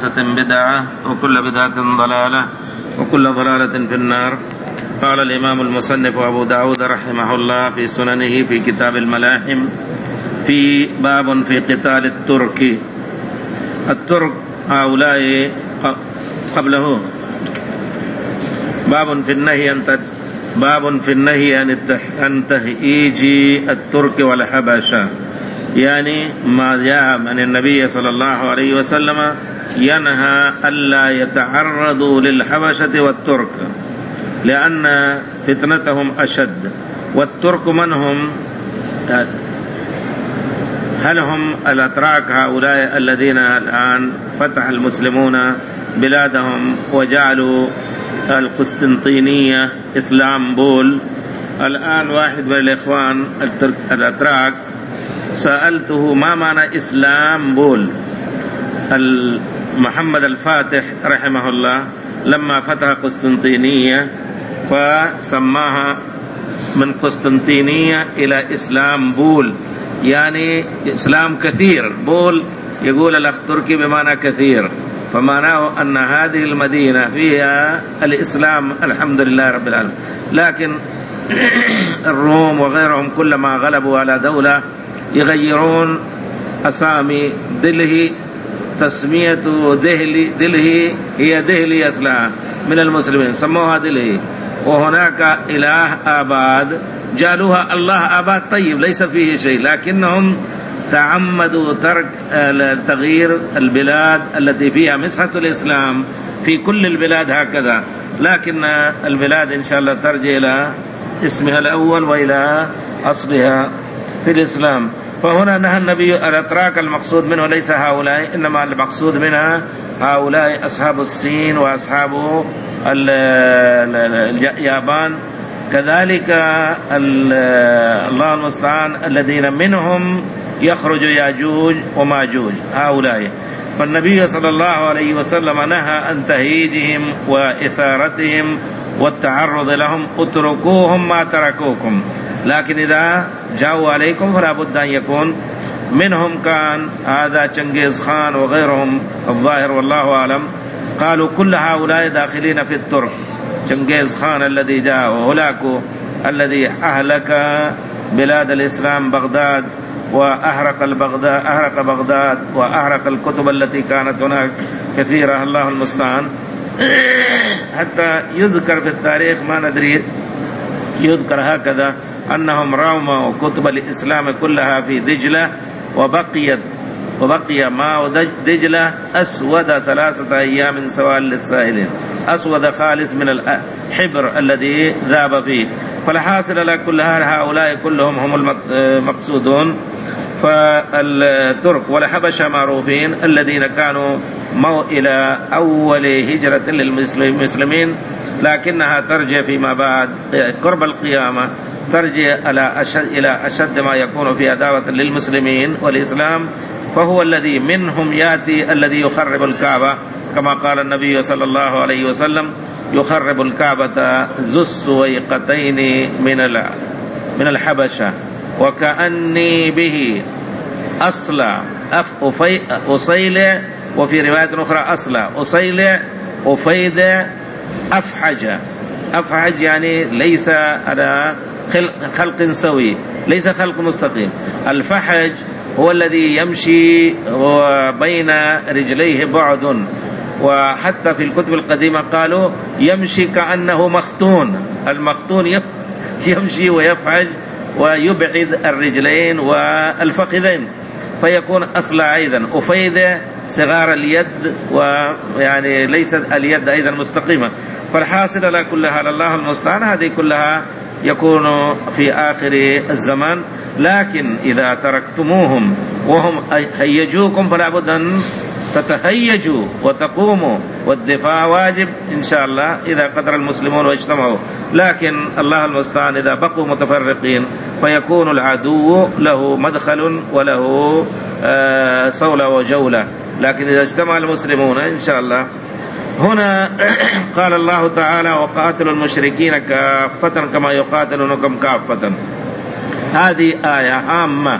بدعة وكل بدعة ضلالة وكل ضلالة في النار. قال الإمام المصنف أبو داود رحمه الله في سننه في كتاب الملاحم في باب في قتال الترك هؤلاء قبله باب في النهي عن تهييج الترك والحبشة، يعني ما جاء عن النبي صلى الله عليه وسلم ينهى ألا يتعرضوا للحبشة والترك لأن فتنتهم أشد. والترك من هم؟ هل هم الأتراك هؤلاء الذين الآن فتح المسلمون بلادهم وجعلوا القسطنطينية إسلامبول؟ الآن واحد من الإخوان الأتراك سألته ما معنى إسلامبول. محمد الفاتح رحمه الله لما فتح قسطنطينية فسماها من قسطنطينية إلى إسلامبول، يعني إسلام كثير، بول يقول الأخ تركي بمعنى كثير، فمعناه أن هذه المدينة فيها الإسلام الحمد لله رب العالمين. لكن الروم وغيرهم كلما غلبوا على دولة يغيرون أسامي. دلهي تسمية دلهي هي دهلي أصلها من المسلمين سموها دلهي، وهناك إله آباد جعلوها الله آباد. طيب ليس فيه شيء، لكنهم تعمدوا ترك تغيير البلاد التي فيها مسحة الإسلام. في كل البلاد هكذا، لكن البلاد إن شاء الله ترجع إلى اسمها الأول وإلى أصلها في الإسلام. فهنا نهى النبي الأتراك المقصود منه ليس هؤلاء، إنما المقصود منها هؤلاء أصحاب الصين وأصحاب اليابان، كذلك الله المستعان الذين منهم يخرج ياجوج وماجوج هؤلاء. فالنبي صلى الله عليه وسلم نهى عن تهييجهم وإثارتهم والتعرض لهم. اتركوهم ما تركوكم، لكن إذا جاءوا عليكم فلا بد أن يكون منهم. كان هذا چنگیز خان وغيرهم الظاهر والله أعلم قالوا كل هؤلاء داخلين في الترك. چنگیز خان الذي جاء وهلاكو الذي أهلك بلاد الإسلام بغداد وأحرق بغداد وأحرق الكتب التي كانت هناك كثيرة، الله المستعان. حتى يذكر في التاريخ ما ندري، يذكر هكذا أنهم رموا كتب الإسلام كلها في دجلة، وبقي ماء دجلة أسود 3 أيام سواء للسائلين، أسود خالص من الحبر الذي ذاب فيه. فالحاصل لكل هؤلاء كلهم هم المقصودون. فالترك والحبشة معروفين الذين كانوا إلى أول هجرة للمسلمين، لكنها ترجع فيما بعد قرب القيامة ترجع إلى أشد ما يكون في عداوة للمسلمين والإسلام. فهو الذي منهم يأتي الذي يخرب الكعبة، كما قال النبي صلى الله عليه وسلم يخرب الكعبة ذو السويقتين من الحبشة، وكأني به أصلع أصيلع، وفي رواية أخرى أصلع أصيلع أفيدع أفحج، يعني ليس على خلق سوي، ليس خلق مستقيم. الفحج هو الذي يمشي وبين رجليه بعد، وحتى في الكتب القديمة قالوا يمشي كأنه مختون. المختون يمشي ويفحج ويبعد الرجلين والفخذين، فيكون أصلع أيضا. أفيدة صغار اليد، ويعني ليست اليد أيضا مستقيمة. فالحاصل على كل حال الله المستعان هذه كلها يكون في آخر الزمان. لكن إذا تركتموهم وهم هيجوكم فلا بد أن تتهيجوا وتقوموا، والدفاع واجب إن شاء الله إذا قدر المسلمون واجتمعوا. لكن الله المستعان إذا بقوا متفرقين فيكون العدو له مدخل وله صولة وجولة. لكن إذا اجتمع المسلمون إن شاء الله. هنا قال الله تعالى وقاتلوا المشركين كافة كما يقاتلونكم كافة. هذه آية عامة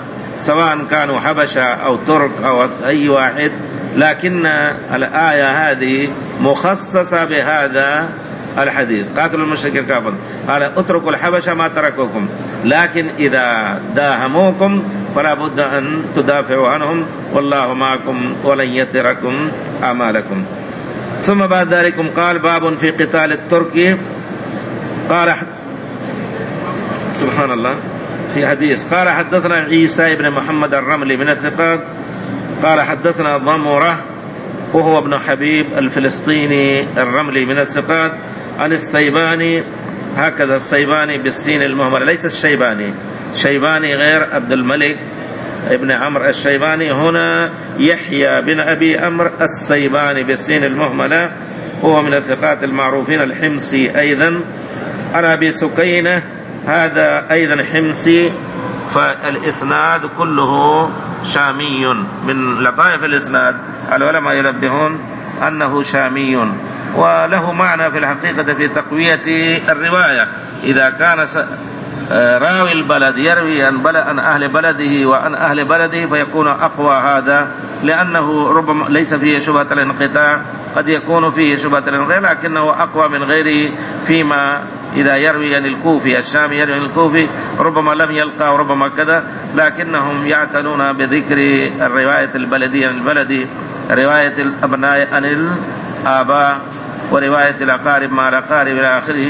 سواء كانوا حبشة أو ترك أو أي واحد، لكن الآية هذه مخصصة بهذا الحديث: قاتلوا المشركين الكافرين، قال اتركوا الحبشة ما تركوكم، لكن إذا داهموكم فلا بد أن تدافعوا عنهم والله معكم ولن يتركم أعمالكم. ثم بعد ذلك قال: باب في قتال الترك. قال سبحان الله في حديث: قال حدثنا عيسى بن محمد الرملي من الثقات قال حدثنا ضمرة وهو ابن حبيب الفلسطيني الرملي من الثقات عن السيباني، هكذا السيباني بالسين المهملة، ليس الشيباني، شيباني غير عبد الملك ابن عمرو الشيباني، هنا يحيى بن أبي عمرو السيباني بالسين المهملة، هو من الثقات المعروفين، الحمصي أيضا. عن أبي سكينة، هذا أيضا حمصي، فالإسناد كله شامي. من لطائف الإسناد العلماء ينبهون أنه شامي، وله معنى في الحقيقة في تقوية الرواية. إذا كان راوي البلد يروي عن أهل بلده وعن أهل بلده فيكون أقوى هذا، لأنه ربما ليس فيه شبهة الانقطاع، قد يكون فيه شبهة الانقطاع لكنه أقوى من غيره. فيما إذا يروي عن الكوفي، الشامي يروي عن الكوفي ربما لم يلقى وربما كذا، لكنهم يعتنون بذكر الرواية البلدية عن البلدي، رواية الأبناء عن الآباء، ورواية الأقارب مع الأقارب إلى آخره.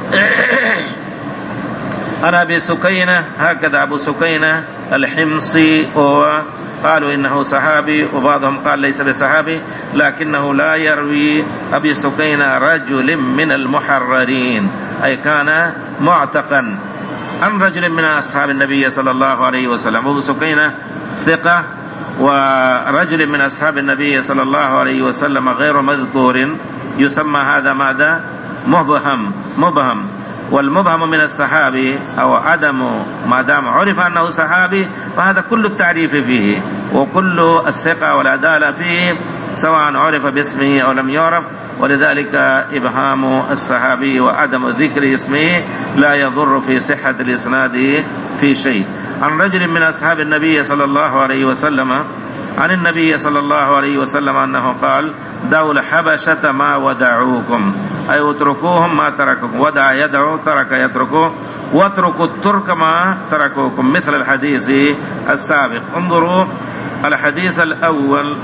أنا أبي سكينة، هكذا أبو سكينة الحمصي، قالوا إنه صحابي، وبعضهم قال ليس بصحابي، لكنه لا يروي أبي سكينة رجل من المحررين، أي كان معتقا عن رجل من أصحاب النبي صلى الله عليه وسلم. أبو سكينة ثقة، ورجل من أصحاب النبي صلى الله عليه وسلم غير مذكور، يسمى هذا ماذا؟ مبهم. والمبهم من الصحابي أو عدم، ما دام عرف أنه صحابي فهذا كل التعريف فيه وكل الثقة والعدالة فيه، سواء عرف باسمه أو لم يعرف، ولذلك إبهام الصحابي وعدم ذكر اسمه لا يضر في صحة الإسناد في شيء. عن رجل من أصحاب النبي صلى الله عليه وسلم عن النبي صلى الله عليه وسلم أنه قال: دعوا الحبشة ما ودعوكم، أي اتركوهم ما تركوكم، ودع يدعو، ترك يتركوه، واتركوا الترك ما تركوكم، مثل الحديث السابق. انظروا الحديث الأول.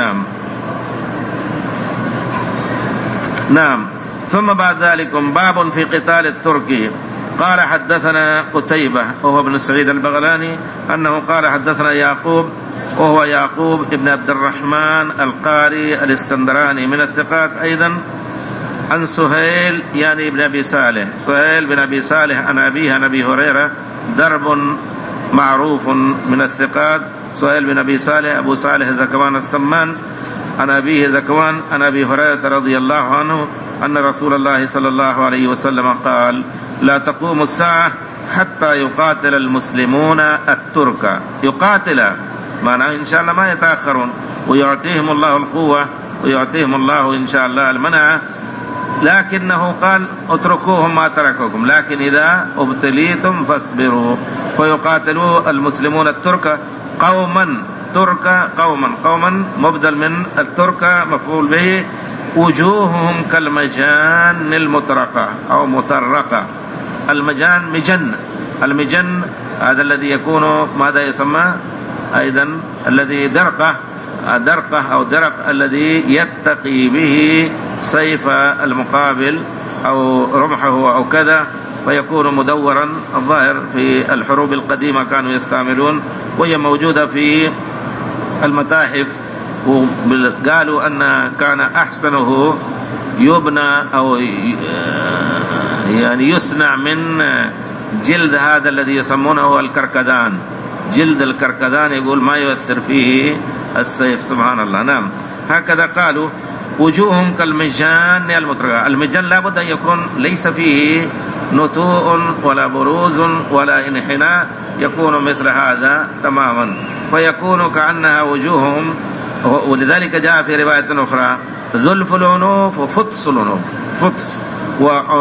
نعم. ثم بعد ذلك باب في قتال الترك. قال حدثنا قتيبة وهو ابن سعيد البغلاني أنه قال حدثنا يعقوب وهو يعقوب ابن عبد الرحمن القاري الإسكندراني من الثقات أيضا، عن سهيل يعني ابن أبي صالح، سهيل بن أبي صالح عن أبيه عن أبي هريرة، درب معروف من الثقات. سهيل بن أبي صالح أبو صالح ذكوان السمان، عن أبيه ذكوان عن أبي هريرة رضي الله عنه أن رسول الله صلى الله عليه وسلم قال: لا تقوم الساعة حتى يقاتل المسلمون الترك. يقاتل معناه إن شاء الله ما يتأخرون، ويعطيهم الله القوة ويعطيهم الله إن شاء الله المنع، لكنه قال: اتركوهم ما تركوكم، لكن إذا ابتليتم فاصبروا. فيقاتلوا المسلمون الترك قوما، ترك قوما مبدل من الترك مفعول به، وجوههم كالمجان المطرقة أو مطرقة. المجان المجن هذا الذي يكون ماذا يسمى أيضا؟ الذي درقة أو درق، الذي يتقي به سيف المقابل أو رمحه أو كذا، ويكون مدورا. الظاهر في الحروب القديمة كانوا يستعملون، وهي موجودة في المتاحف، وقالوا أن كان أحسنه يبنى أو يعني يصنع من جلد هذا الذي يسمونه الكركدان، جلد الكركدان، يقول ما يؤثر فيه السيف. سبحان الله. نعم، هكذا قالوا. وجوههم كالمجان المطرقة. المجان لابد أن يكون ليس فيه نتوء ولا بروز ولا انحناء، يكون مثل هذا تماما، فيكون كأنها وجوههم. ولذلك جاء في رواية أخرى: ذلف العنوف وفتس العنوف، فتس،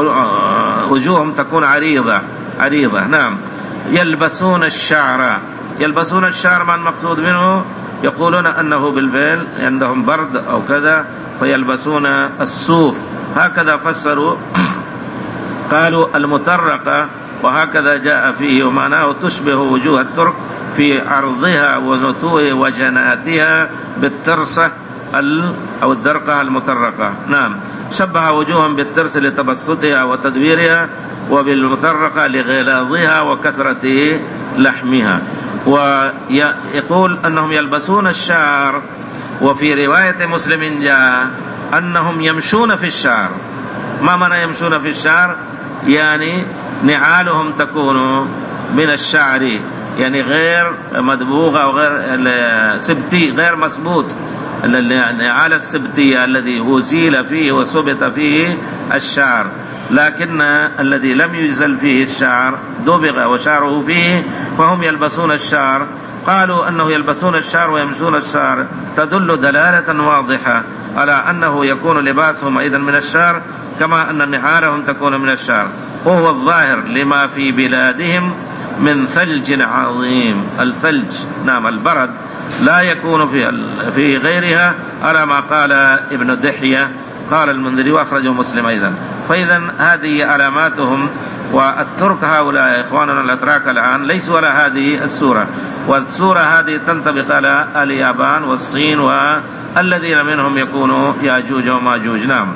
ووجوههم تكون عريضة. نعم. يلبسون الشعر، يلبسون الشعر ما المقصود منه؟ يقولون أنه بالفعل عندهم برد أو كذا فيلبسون الصوف، هكذا فسروا. قالوا المطرقة، وهكذا جاء فيه، ومعناه تشبه وجوه الترك في عرضها ونتوء وجناتها بالترسة أو الدرقة المطرقة. نعم، شبه وجوههم بالترس لتبسطها وتدويرها، وبالمطرقة لغلاظها وكثرة لحمها. ويقول أنهم يلبسون الشعر، وفي رواية مسلم جاء أنهم يمشون في الشعر. ما معنى يمشون في الشعر؟ يعني نعالهم تكون من الشعر، يعني غير مدبوغة أو غير سبتي، غير مسبوط، النعال السبتي الذي أزيل فيه وثبت فيه الشعر، لكن الذي لم يزل فيه الشعر دبغ وشعره فيه فهم يلبسون الشعر. قالوا أنه يلبسون الشعر ويمشون الشعر تدل دلالة واضحة على أنه يكون لباسهم أيضا من الشعر، كما أن نعالهم تكون من الشعر، وهو الظاهر لما في بلادهم من ثلج عظيم. الثلج نعم البرد لا يكون في غيرها، على ما قال ابن دحية، قال المنذري وأخرجه مسلم أيضا. فإذا هذه علاماتهم. والترك هؤلاء إخواننا الأتراك الآن ليسوا على هذه السورة، والسورة هذه تنطبق على اليابان والصين والذين منهم يكونوا ياجوج وماجوج. نعم.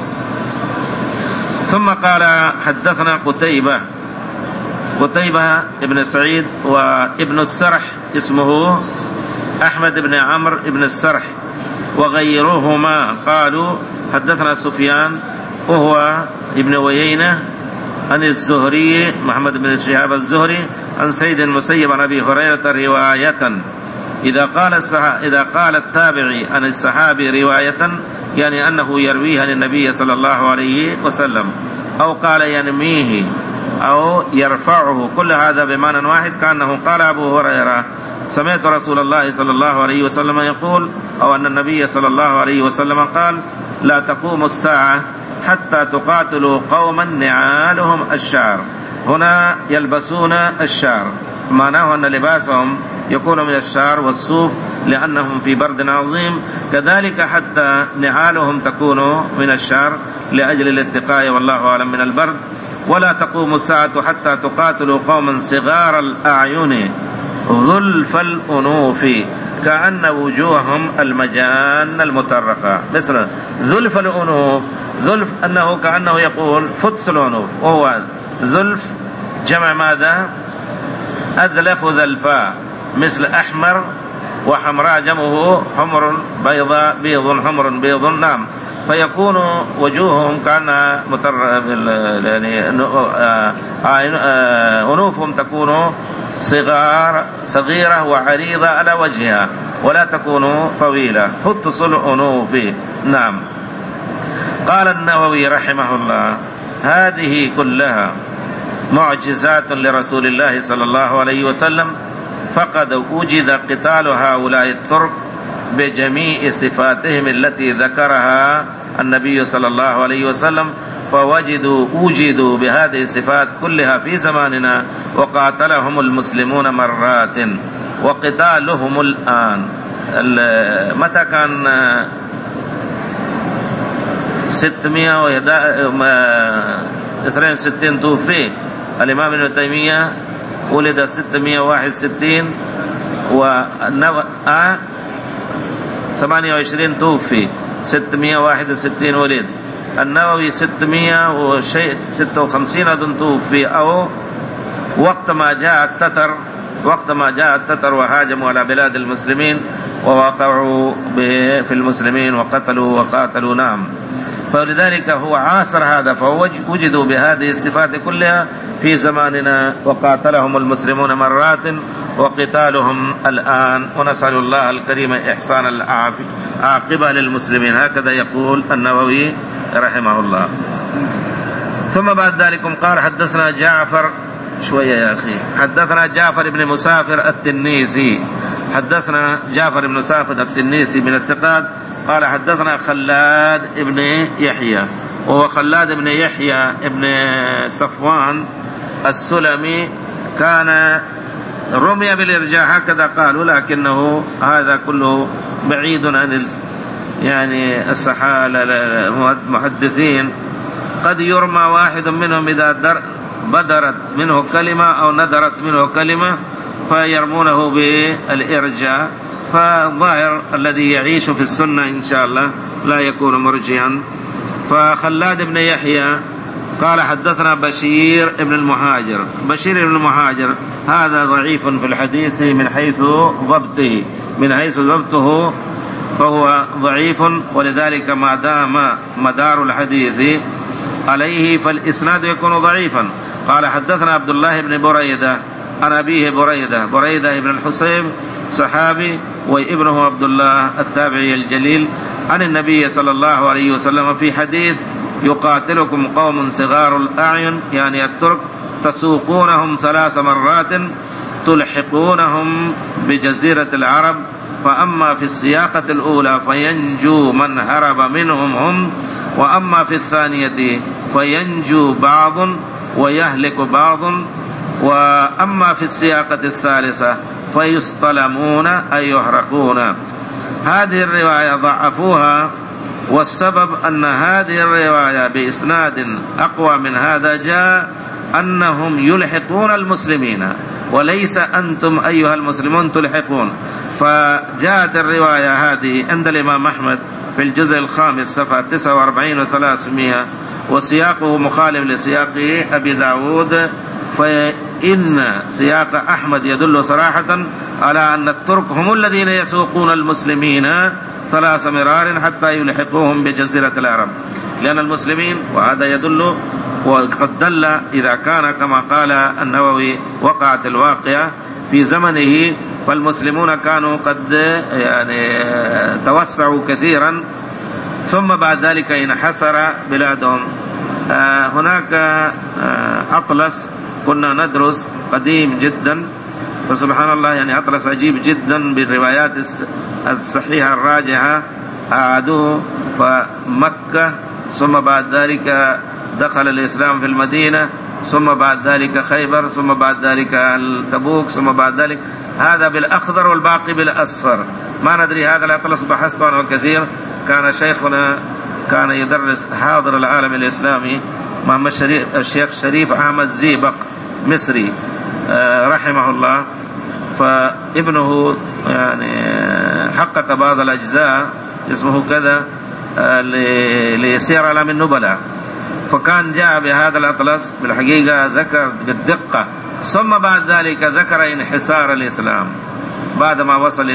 ثم قال حدثنا قتيبة ابن سعيد وابن السرح اسمه أحمد بن عمرو ابن السرح وغيرهما قالوا حدثنا سفيان وهو ابن ويينة عن الزهري محمد بن شهاب الزهري عن سيد المسيب عن أبي هريرة رواية. إذا قال التابعي عن الصحابي رواية يعني أنه يرويها للنبي صلى الله عليه وسلم، أو قال ينميه أو يرفعه، كل هذا بمعنى واحد، كأنه قال أبو هريرة سمعت رسول الله صلى الله عليه وسلم يقول، أو أن النبي صلى الله عليه وسلم قال لا تقوم الساعة حتى تقاتلوا قوما نعالهم الشعر. هنا يلبسون الشعر، معناه أن لباسهم يكون من الشعر والصوف لأنهم في برد عظيم، كذلك حتى نعالهم تكون من الشعر لأجل الاتقاء والله أعلم من البرد. ولا تقوم الساعة حتى تقاتلوا قوما صغار الأعين ظلف الأنوف كأن وجوههم المجان المطرقة. مثل ذلف الأنوف، ذلف أنه كأنه يقول فتس الأنوف، وهو ذلف جمع ماذا؟ أذلف ذلفاء، مثل أحمر وحمراء جمعه حمر بيضاء بيض حمر بيض. نعم، فيكون وجوههم كأنها يعني أنوفهم تكون صغيرة وعريضة على وجهها ولا تكون طويلة، فتس الأنوف. نعم. قال النووي رحمه الله هذه كلها معجزات لرسول الله صلى الله عليه وسلم، فقد وجد قتال هؤلاء الترك بجميع صفاتهم التي ذكرها النبي صلى الله عليه وسلم، ووجدوا بهذه الصفات كلها في زماننا، وقاتلهم المسلمون مرات، وقتالهم الآن متى كان 662 توفي الإمام ابن تيمية، ولد 661 28 توفي، 661 ولد. النووي 656 أظن توفي، أو وقت ما جاء التتر وهاجموا على بلاد المسلمين ووقعوا في المسلمين وقاتلوا. نعم. فلذلك هو عاصر هذا، فوجدوا بهذه الصفات كلها في زماننا، وقاتلهم المسلمون مرات وقتالهم الآن، ونسأل الله الكريم إحسان العاقبة للمسلمين. هكذا يقول النووي رحمه الله. ثم بعد ذلك قال حدثنا جعفر حدثنا جعفر بن مسافر التنيسي، حدثنا جعفر بن مسافر التنيسي من الثقات، قال حدثنا خلاد بن يحيى، وهو خلاد بن يحيى بن صفوان السلمي، كان رمي بالإرجاء هكذا قالوا، لكنه هذا كله بعيد عن يعني السحالة المحدثين. قد يرمى واحد منهم إذا بدرت منه كلمة أو ندرت منه كلمة فيرمونه بالإرجاء. فالظاهر الذي يعيش في السنة إن شاء الله لا يكون مرجئا. فخلاد بن يحيى قال حدثنا بشير بن المهاجر. بشير بن المهاجر هذا ضعيف في الحديث من حيث ضبطه فهو ضعيف، ولذلك ما دام مدار الحديث عليه فالإسناد يكون ضعيفا. قال حدثنا عبد الله بن بريدة عن أبيه بريدة بن الحصيب صحابي، وابنه عبد الله التابعي الجليل، عن النبي صلى الله عليه وسلم في حديث: يقاتلكم قوم صغار الأعين، يعني الترك، تسوقونهم 3 مرات تلحقونهم بجزيرة العرب، فأما في السياقة الأولى فينجو من هرب منهم هم، وأما في الثانية فينجو بعض ويهلك بعض، وأما في السياقة الثالثة فيصطلمون أي يحرقون. هذه الرواية ضعفوها، والسبب أن هذه الرواية بإسناد أقوى من هذا جاء أنهم يلحقون المسلمين وليس أنتم أيها المسلمون تلحقون. فجاءت الرواية هذه عند الإمام أحمد في الجزء 5 صفحة 49 و300، وسياقه مخالف لسياق أبي داود، فإن سياق أحمد يدل صراحة على أن الترك هم الذين يسوقون المسلمين 3 مرار حتى يلحقوهم بجزيرة العرب، لأن المسلمين، وهذا يدل وقد دل إذا كان كما قال النووي وقعت الواقعة في زمنه، فالمسلمون كانوا قد يعني توسعوا كثيرا، ثم بعد ذلك انحسر بلادهم. هناك أطلس كنا ندرس قديم جدا، فسبحان الله يعني أطلس عجيب جدا بالروايات الصحيحة الراجحة، أعادوه فمكة، ثم بعد ذلك دخل الإسلام في المدينة، ثم بعد ذلك خيبر، ثم بعد ذلك تبوك، ثم بعد ذلك هذا بالأخضر والباقي بالأصفر. ما ندري هذا الأطلس بحثت عنه كثير. كان شيخنا كان يدرس حاضر العالم الإسلامي محمد الشيخ شريف أحمد زيبق مصري رحمه الله، فابنه يعني حقق بعض الأجزاء اسمه كذا لسير علم النبلاء، فكان جاء بهذا الأطلس بالحقيقة ذكر بالدقة، ثم بعد ذلك ذكر انحسار الإسلام بعدما وصل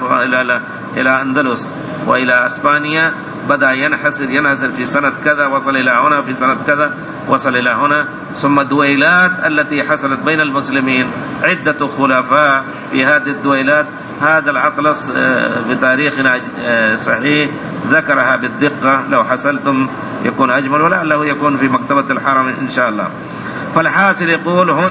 إلى أندلس وإلى أسبانيا، بدأ ينحسر في سنة كذا، وصل إلى هنا في سنة كذا، وصل إلى هنا، ثم الدويلات التي حصلت بين المسلمين، عدة خلفاء في هذه الدويلات. هذا الأطلس بتاريخنا صحيح ذكرها بالدقة، لو حصلتم يكون أجمل، ولعله يكون في مكتبة الحرم إن شاء الله. فالحاصل يقول هنا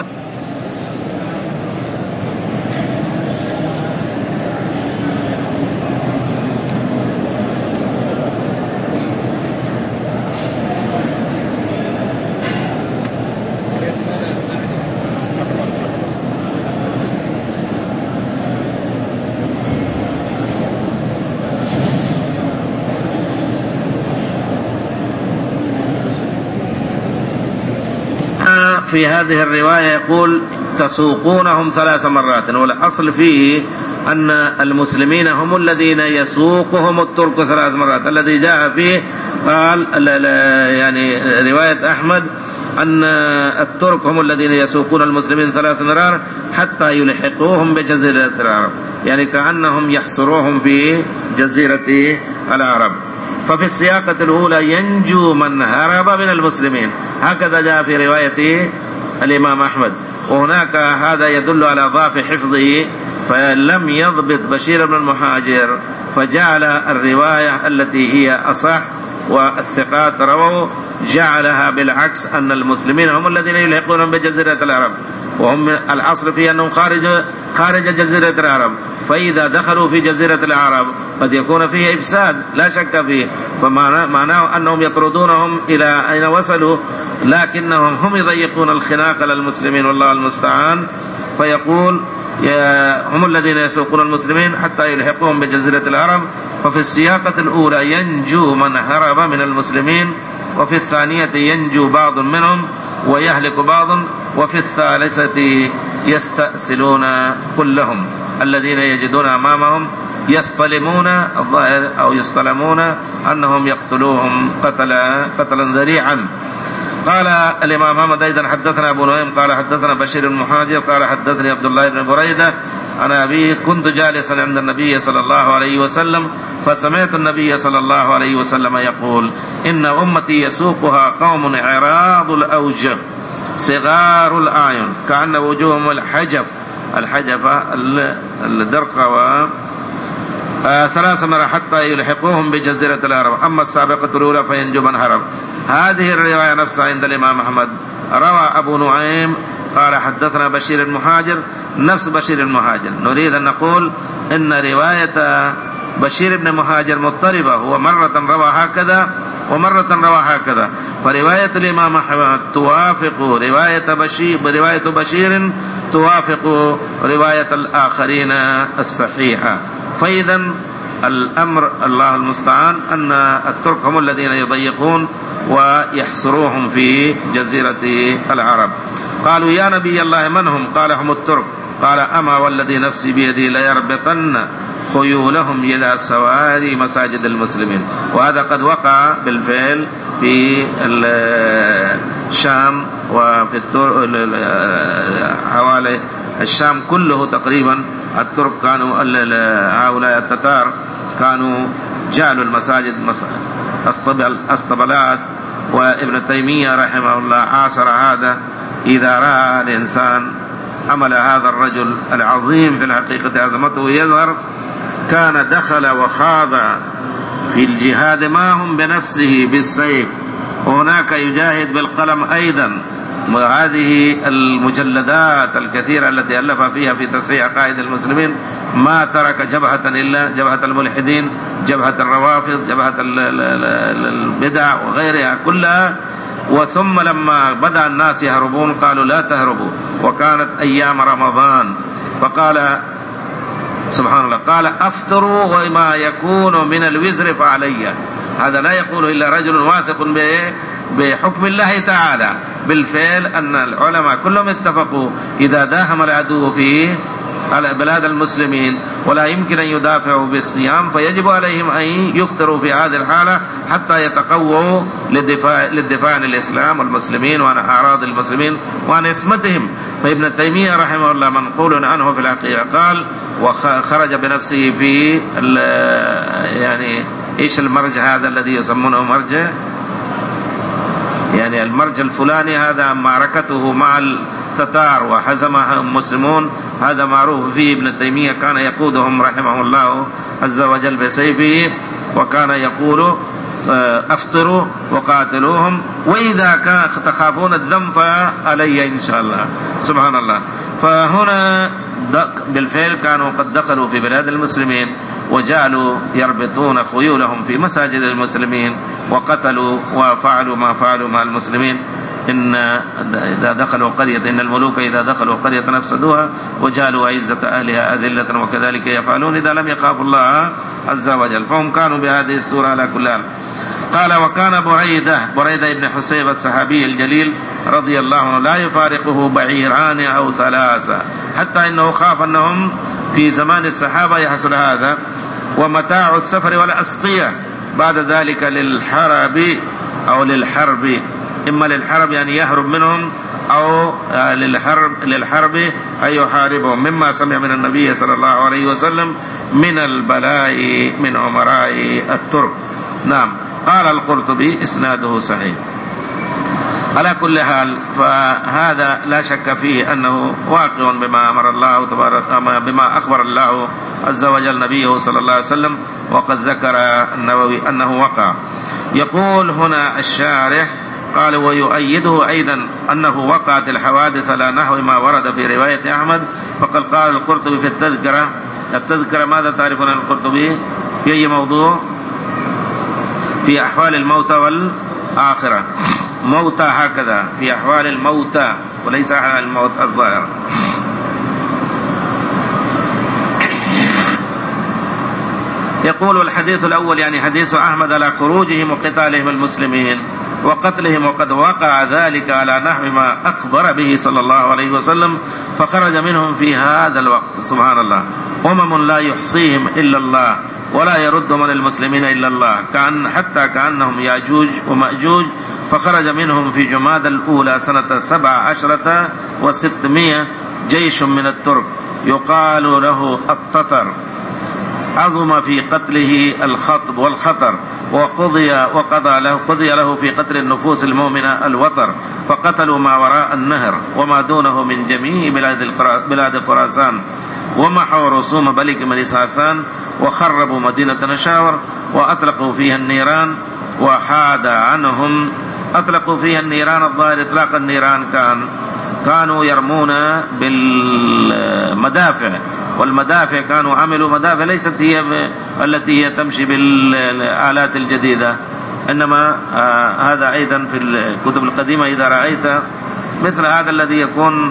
في هذه الرواية يقول تسوقونهم 3 مرات، والأصل فيه أن المسلمين هم الذين يسوقهم الترك 3 مرات. الذي جاء فيه قال يعني رواية أحمد أن الترك هم الذين يسوقون المسلمين 3 مرار حتى يلحقوهم بجزيرة العرب، يعني كأنهم يحصروهم في جزيرة العرب. ففي السياقة الأولى ينجو من هرب من المسلمين، هكذا جاء في رواية الإمام أحمد. وهناك هذا يدل على ضعف حفظه، فلم يضبط بشير بن المهاجر، فجعل الرواية التي هي أصح والثقات رووا جعلها بالعكس، أن المسلمين هم الذين يلحقون بجزيرة العرب، وهم الأصل في أنهم خارج جزيرة العرب، فإذا دخلوا في جزيرة العرب قد يكون فيه إفساد لا شك فيه، فمعناه أنهم يطردونهم إلى أين وصلوا، لكنهم هم يضيقون الخناق للمسلمين والله المستعان. فيقول هم الذين يسوقون المسلمين حتى يلحقوهم بجزيرة العرب. ففي السياقة الأولى ينجو من هرب من المسلمين، وفي الثانية ينجو بعض منهم ويهلك بعض، وفي الثالثة يستأسلون كلهم الذين يجدون أمامهم يصطلمون الظاهر أو يصطلمون أنهم يقتلوهم قتلا ذريعا. قال الإمام أحمد أيضا حدثنا أبو نعيم قال حدثنا بشير بن مهاجر قال حدثني عبد الله بن بريدة أنا أبيه كنت جالسا عند النبي صلى الله عليه وسلم فسمعت النبي صلى الله عليه وسلم يقول إن أمتي يسوقها قوم عراض الأوجه صغار الأعين كأن وجوههم الحجفة الدرقة 3 مرات حتى يلحقوهم بجزيرة العرب. أما السابقة الأولى فينجو من هرب. هذه الرواية نفسها عند الإمام أحمد. روى أبو نعيم قال حدثنا بشير المهاجر نفس بشير المهاجر. نريد أن نقول إن رواية بشير بن مهاجر مضطربة، هو مرة روى هكذا ومرة روى هكذا، فرواية الإمام أحمد توافق رواية بشير توافق رواية الآخرين الصحيحة. فإذا الأمر الله المستعان أن الترك هم الذين يضيقون ويحصروهم في جزيرة العرب. قالوا يا نبي الله من هم؟ قال هم الترك. قال أما والذي نفسي بيدي ليربطن خيولهم إلى سواري مساجد المسلمين. وهذا قد وقع بالفعل في الشام وفي حوالي الشام كله تقريبا. الترك كانوا هؤلاء التتار كانوا جعلوا المساجد اسطبلات. وابن تيمية رحمه الله عاصر هذا. إذا رأى الإنسان عمل هذا الرجل العظيم في الحقيقة عظمته يظهر، كان دخل وخاض في الجهاد معهم بنفسه بالسيف، وهناك يجاهد بالقلم أيضا. وهذه المجلدات الكثيرة التي ألف فيها في تصحيح عقائد المسلمين ما ترك جبهة إلا جبهة الملحدين، جبهة الروافض، جبهة البدع وغيرها كلها. وثم لما بدأ الناس يهربون قالوا لا تهربوا، وكانت أيام رمضان، فقال سبحان الله قال أفطروا وما يكون من الوزر فعلي. هذا لا يقول إلا رجل واثق بحكم الله تعالى. بالفعل أن العلماء كلهم اتفقوا إذا داهم العدو في بلاد المسلمين ولا يمكن أن يدافعوا بالصيام فيجب عليهم أن يفطروا في هذه الحالة حتى يتقووا للدفاع عن الإسلام والمسلمين وعن أعراض المسلمين وعن اسمتهم. فابن تيمية رحمه الله منقول عنه في الحقيقة قال وخرج بنفسه في يعني إيش المرج هذا الذي يسمونه مرج، يعني المرج الفلاني هذا معركته مع التتار وحزمها المسلمون، هذا معروف فيه. ابن تيمية كان يقودهم رحمه الله عز وجل بسيفه، وكان يقول أفطروا وقاتلوهم وإذا كان تخافون الذم فعلي إن شاء الله. سبحان الله. فهنا بالفعل كانوا قد دخلوا في بلاد المسلمين وجعلوا يربطون خيولهم في مساجد المسلمين وقتلوا وفعلوا ما فعلوا مع المسلمين. إذا دخلوا قرية إن الملوك إذا دخلوا قرية نفسدوها وجعلوا عزة أهلها أذلة وكذلك يفعلون إذا لم يخافوا الله عز وجل. فهم كانوا بهذه السورة على كل حال. قال وكان بريدة ابن حسيب الصحابي الجليل رضي الله عنه لا يفارقه بعيران أو 3 حتى إنه خاف أنهم في زمان الصحابة يحصل هذا. ومتاع السفر والأسقية بعد ذلك للحرب أو للحرب، إما للحرب يعني يهرب منهم أو للحرب أي يحاربهم، مما سمع من النبي صلى الله عليه وسلم من البلاء من أمراء الترك. نعم. قال القرطبي إسناده صحيح. على كل حال فهذا لا شك فيه أنه واقع بما أمر الله تبارك بما أخبر الله عز وجل نبيه صلى الله عليه وسلم، وقد ذكر النووي أنه وقع. يقول هنا الشارح قال ويؤيده أيضا أنه وقعت الحوادث على نحو ما ورد في رواية أحمد، فقد قال القرطبي في التذكرة التذكرة ماذا تعرفون عن القرطبي في أي موضوع؟ في أحوال الموتى والآخرة. موتى هكذا في أحوال الموتى وليس أحوال الموت الظاهر. يقول الحديث الأول يعني حديث أحمد على خروجهم وقتالهم المسلمين وقتلهم، وقد وقع ذلك على نحو ما أخبر به صلى الله عليه وسلم، فخرج منهم في هذا الوقت سبحان الله لا يحصيهم إلا الله ولا يردهم من المسلمين إلا الله، حتى كأنهم ياجوج ومأجوج. فخرج منهم في جمادى الأولى سنة 17 و600 جيش من الترك يقال له التتر، عظم في قتله الخطب والخطر، وقضي له في قتل النفوس المؤمنة الوتر، فقتلوا ما وراء النهر وما دونه من جميع بلاد خراسان، ومحوا رسوم ملك بني ساسان، وخربوا مدينة نشاور، وأطلقوا فيها النيران، وحاد عنهم أطلقوا فيها النيران. الظاهر إطلاق النيران كانوا يرمون بالمدافع، والمدافع كانوا عملوا مدافع ليست هي التي هي تمشي بالآلات الجديدة، إنما هذا أيضا في الكتب القديمة إذا رأيت مثل هذا الذي يكون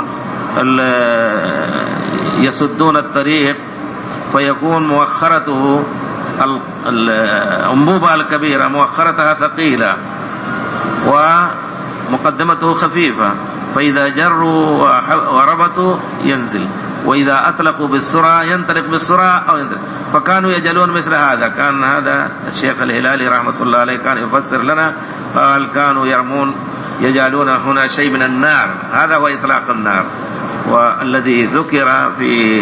يسدون الطريق فيكون مؤخرته الأنبوبة الكبيرة مؤخرتها ثقيلة ومقدمته خفيفة، فإذا جروا وربطوا ينزل، وإذا أطلقوا بالسرعة ينطلق بالسرعة أو ينطلق. فكانوا يجعلون مثل هذا. كان هذا الشيخ الهلالي رحمة الله عليه كان يفسر لنا، قال كانوا يجعلون هنا شيء من النار، هذا هو إطلاق النار. والذي ذكر في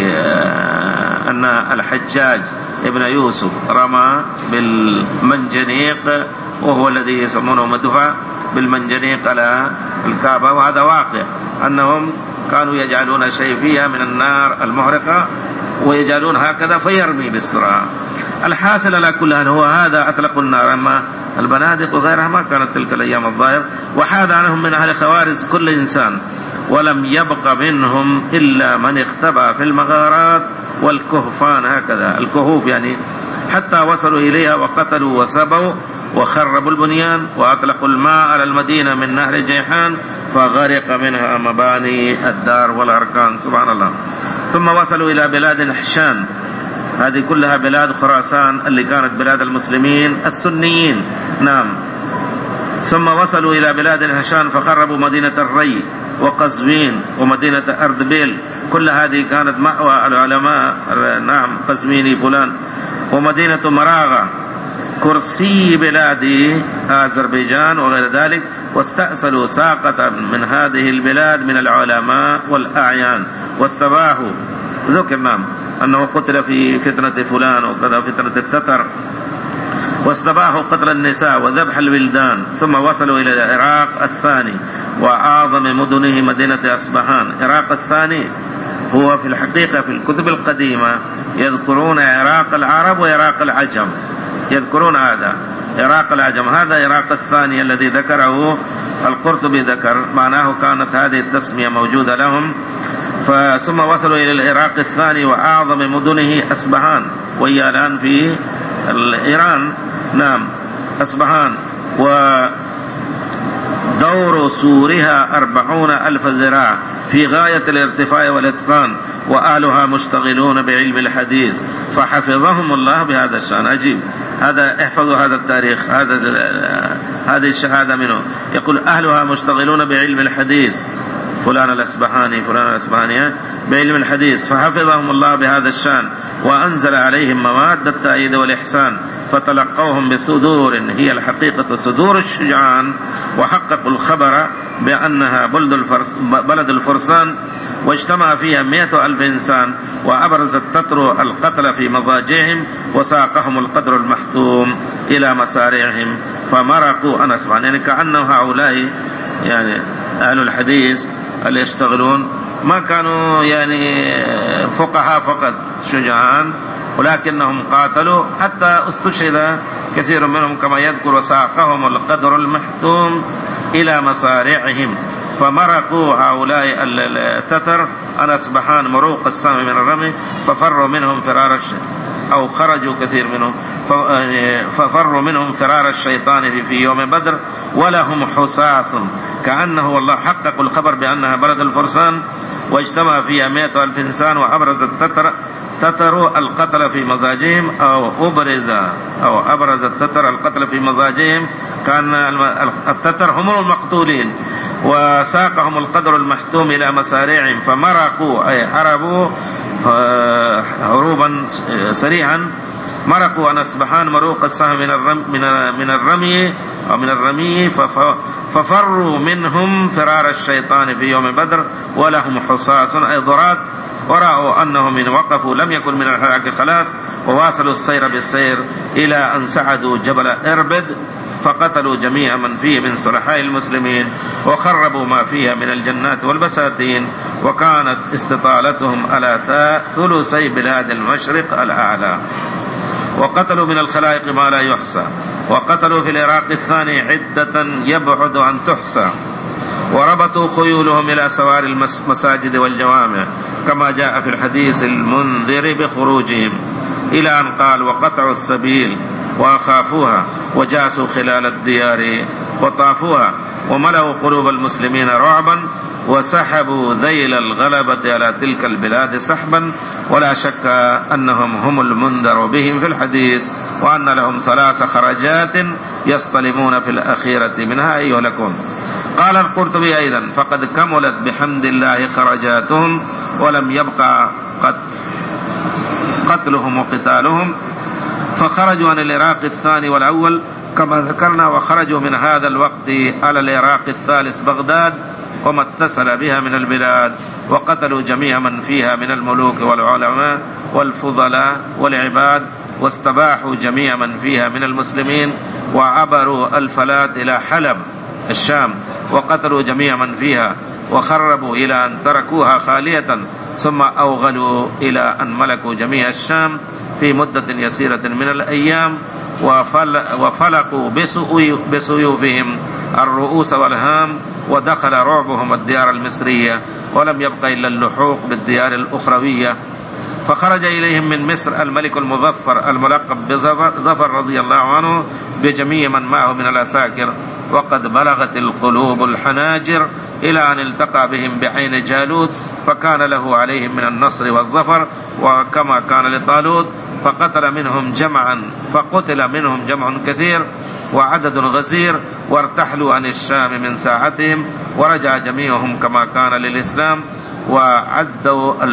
أن الحجاج ابن يوسف رمى بالمنجنيق، وهو الذي يسمونه مدفع بالمنجنيق على الكعبة، وهذا واقع أنهم كانوا يجعلون شيء فيها من النار المحرقة ويجعلون هكذا فيرمي بالسرعة. الحاصل على كل هو هذا أطلقوا النار، أما البنادق وغيرها ما كانت تلك الأيام الظاهر. وحاد عنهم من أهل خوارز كل إنسان، ولم يبق منهم إلا من اختبأ في المغارات والكهفان، هكذا الكهوف يعني، حتى وصلوا إليها وقتلوا وسبوا وخربوا البنيان، وأطلقوا الماء على المدينة من نهر جيحان فغرق منها مباني الدار والأركان سبحان الله. ثم وصلوا إلى بلاد حشان، هذه كلها بلاد خراسان اللي كانت بلاد المسلمين السنيين. نعم. ثم وصلوا إلى بلاد حشان فخربوا مدينة الري وقزوين ومدينة أردبيل، كل هذه كانت مأوى العلماء. نعم قزويني فلان. ومدينة مراغة، كرسي بلاد أذربيجان وغير ذلك. واستأصلوا ساقة من هذه البلاد من العلماء والأعيان، واستباحوا ذكر نعم أنه قتل في فتنة فلان وكذا فتنة التتر، واستباحوا قتل النساء وذبح الولدان. ثم وصلوا إلى العراق الثاني وأعظم مدنه مدينة أصبهان. العراق الثاني هو في الحقيقة في الكتب القديمة يذكرون عراق العرب وعراق العجم، يذكرون هذا عراق العجم، هذا عراق الثاني الذي ذكره القرطبي ذكر معناه كانت هذه التسمية موجودة لهم. ثم وصلوا إلى العراق الثاني وأعظم مدنه أصبهان، وهي الآن في إيران. نعم أصبهان. ودور سورها 40,000 ذراع في غاية الارتفاع والإتقان، وأهلها مشتغلون بعلم الحديث، فحفظهم الله بهذا الشأن. عجيب هذا، احفظوا هذا التاريخ، هذه الشهادة منه. يقول أهلها مشتغلون بعلم الحديث، فلان الأصبهاني فلان الأصبهاني بعلم الحديث، فحفظهم الله بهذا الشأن، وأنزل عليهم مواد التأييد والإحسان، فتلقوهم بصدور هي الحقيقة صدور الشجعان، وحققوا الخبر بأنها بلد الفرسان، واجتمع فيها 100,000 إنسان، وأبرز التتر القتل في مضاجعهم، وساقهم القدر المحتوم إلى مسارعهم فمرقوا أنصبا. يعني كأنه هؤلاء يعني أهل الحديث اللي يشتغلون ما كانوا يعني فقهاء فقط شجعان، ولكنهم قاتلوا حتى استشهد كثير منهم كما يذكر. وساقهم القدر المحتوم إلى مصارعهم فمرقوا هؤلاء التتر الأصبحان مروق السهم من الرمي، ففروا منهم فرار أو خرجوا كثير منهم ففروا منهم فرار الشيطان في يوم بدر، ولهم حصاص كأنه والله حققوا الخبر بأنها بلد الفرسان، واجتمع فيها 100,000 إنسان، وأبرز التتر القتل في مزاجهم أو أبرز التتر القتل في مزاجهم، كان التتر هم المقتولين. وساقهم القدر المحتوم إلى مسارعهم فمرقوا أي هربوا هروبا سريعا، مرقوا أن أصبحان مروق السهم من الرمي أو من الرمي، ففروا منهم فرار الشيطان في يوم بدر، ولهم حصاص أي ضرات، ورأوا أنهم إن وقفوا لم يكن من الهلاك خلاص، وواصلوا السير بالسير إلى أن سعدوا جبل إربد، فقتلوا جميع من فيه من صلحاء المسلمين، وخربوا ما فيها من الجنات والبساتين، وكانت استطالتهم على ثلثي بلاد المشرق الأعلى. وقتلوا من الخلائق ما لا يحصى، وقتلوا في العراق الثاني عدة يبعد أن تحصى، وربطوا خيولهم إلى سوار المساجد والجوامع كما جاء في الحديث المنذر بخروجهم، إلى أن قال وقطعوا السبيل وأخافوها، وجاسوا خلال الديار وطافوها، وملأوا قلوب المسلمين رعبا، وسحبوا ذيل الغلبة على تلك البلاد سحبا، ولا شك أنهم هم المنذر بهم في الحديث، وأن لهم 3 خرجات يصطلمون في الأخيرة منها أي يهلكون. قال القرطبي أيضا فقد كملت بحمد الله خرجاتهم، ولم يبقى قتلهم وقتالهم، فخرجوا عن العراق الثاني والأول كما ذكرنا، وخرجوا من هذا الوقت على العراق الثالث بغداد وما اتصل بها من البلاد، وقتلوا جميع من فيها من الملوك والعلماء والفضلاء والعباد، واستباحوا جميع من فيها من المسلمين، وعبروا الفلات إلى حلب الشام، وقتلوا جميع من فيها، وخربوا إلى أن تركوها خالية، ثم أوغلوا إلى أن ملكوا جميع الشام في مدة يسيرة من الأيام، وفلقوا بسيوفهم الرؤوس والهام، ودخل رعبهم الديار المصرية، ولم يبق إلا اللحوق بالديار الأخروية. فخرج إليهم من مصر الملك المظفر الملقب بظفر رضي الله عنه بجميع من معه من العساكر، وقد بلغت القلوب الحناجر إلى أن التقى بهم بعين جالوت، فكان له عليهم من النصر والظفر وكما كان لطالوت، فقتل منهم جمع كثير وعدد غزير، وارتحلوا عن الشام من ساعتهم، ورجع جميعهم كما كان للإسلام، وعدوا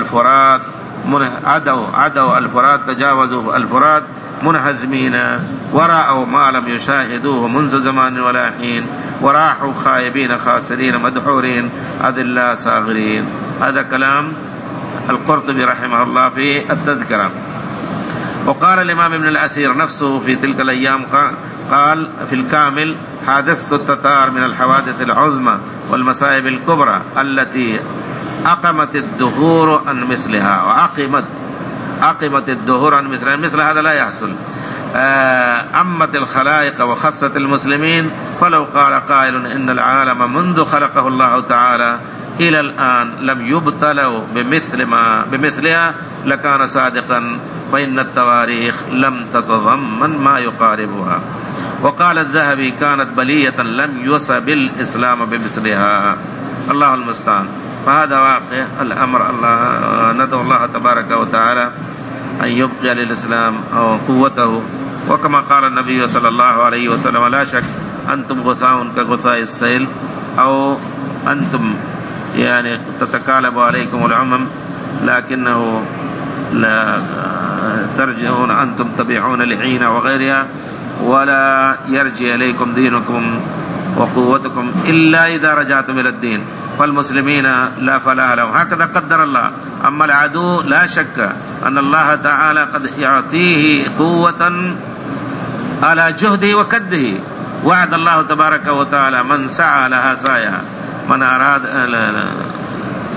الفرات تجاوزوا الفرات منهزمين، ورأوا ما لم يشاهدوه منذ زمان ولا حين، وراحوا خائبين خاسرين مدحورين أذلاء صاغرين. هذا كلام القرطبي رحمه الله في التذكرة. وقال الإمام ابن الأثير نفسه في تلك الأيام قال في الكامل: حادثة التتار من الحوادث العظمى والمصائب الكبرى التي أقمت الدهور عن مثلها، وأقمت الدهور عن مثلها، مثل هذا لا يحصل. عمت الخلائق وخصت المسلمين، فلو قال قائل إن العالم منذ خلقه الله تعالى إلى الآن لم يبتلوا بمثلها لكان صادقا، فإن التواريخ لم تتضمن ما يقاربها. وقال الذهبي: كانت بلية لم يصب الإسلام بمثلها. الله المستعان. فهذا واقع الأمر. ندعو الله تبارك وتعالى أن يبقي للإسلام قوته، وكما قال النبي صلى الله عليه وسلم: لا شك أنتم غثاء كغثاء السيل، أو أنتم يعني تتكالب عليكم الأمم لكنه لا ترجعون، أنتم تبيعون لعينة وغيرها، ولا يرجع إليكم دينكم وقوتكم إلا إذا رجعتم إلى الدين، فالمسلمين لا فلاح لهم. هكذا قدر الله. أما العدو لا شك أن الله تعالى قد يعطيه قوة على جهده وكده. وعد الله تبارك وتعالى: من سعى لها سعيها، من أراد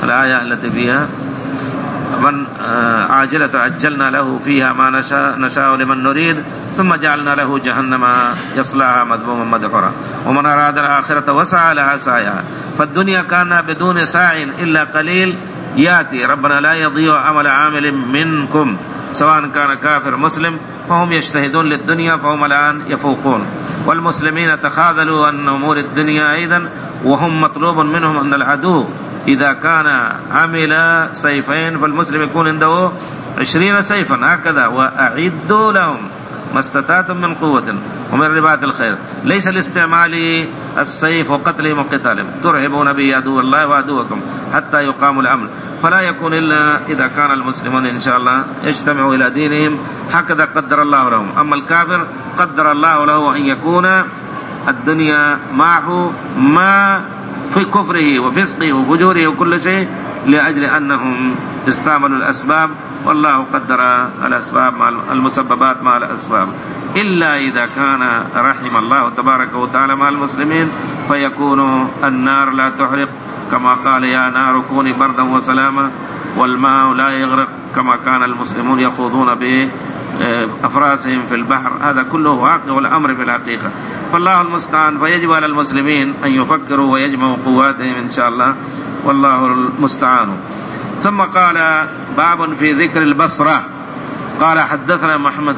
الآية التي فيها من عاجلة عجلنا له فيها ما نشاء لمن نريد ثم جعلنا له جهنم يصلاها مذموما مدحورا ومن أراد الآخرة وسعى لها سعيها فالدنيا كان بدون ساع إلا قليل ياتي ربنا لا يضيع عمل عامل منكم سواء كان كافر مسلم فهم يجتهدون للدنيا فهم الآن يفوقون والمسلمين تخاذلوا عن أمور الدنيا أيضا وهم مطلوب منهم أن العدو إذا كان عمل سيفين فالمسلم يكون عنده 20 سيفا هكذا وأعدوا لهم ما استطعتم من قوة ومن رباط الخير ليس الاستعمال السيف وقتلهم وقتالهم ترهبون به عدو الله وعدوكم حتى يقام الأمر فلا يكون إلا إذا كان المسلمون إن شاء الله يجتمعوا إلى دينهم هكذا قدر الله لهم أما الكافر قدر الله له أن يكون الدنيا معه ما في كفره وفسقه وفجوره وكل شيء لأجل أنهم استعملوا الأسباب والله قدر الأسباب مع المسببات مع الأسباب إلا إذا كان رحم الله تبارك وتعالى مع المسلمين فيكون النار لا تحرق كما قال يا نار كوني بردا وسلاما والماء لا يغرق كما كان المسلمون يخوضون بأفراسهم في البحر هذا كله واقع والأمر في الحقيقة فالله المستعان فيجب على المسلمين أن يفكروا ويجمعوا قواتهم إن شاء الله والله المستعان ثم قال باب في ذكر البصرة قال حدثنا محمد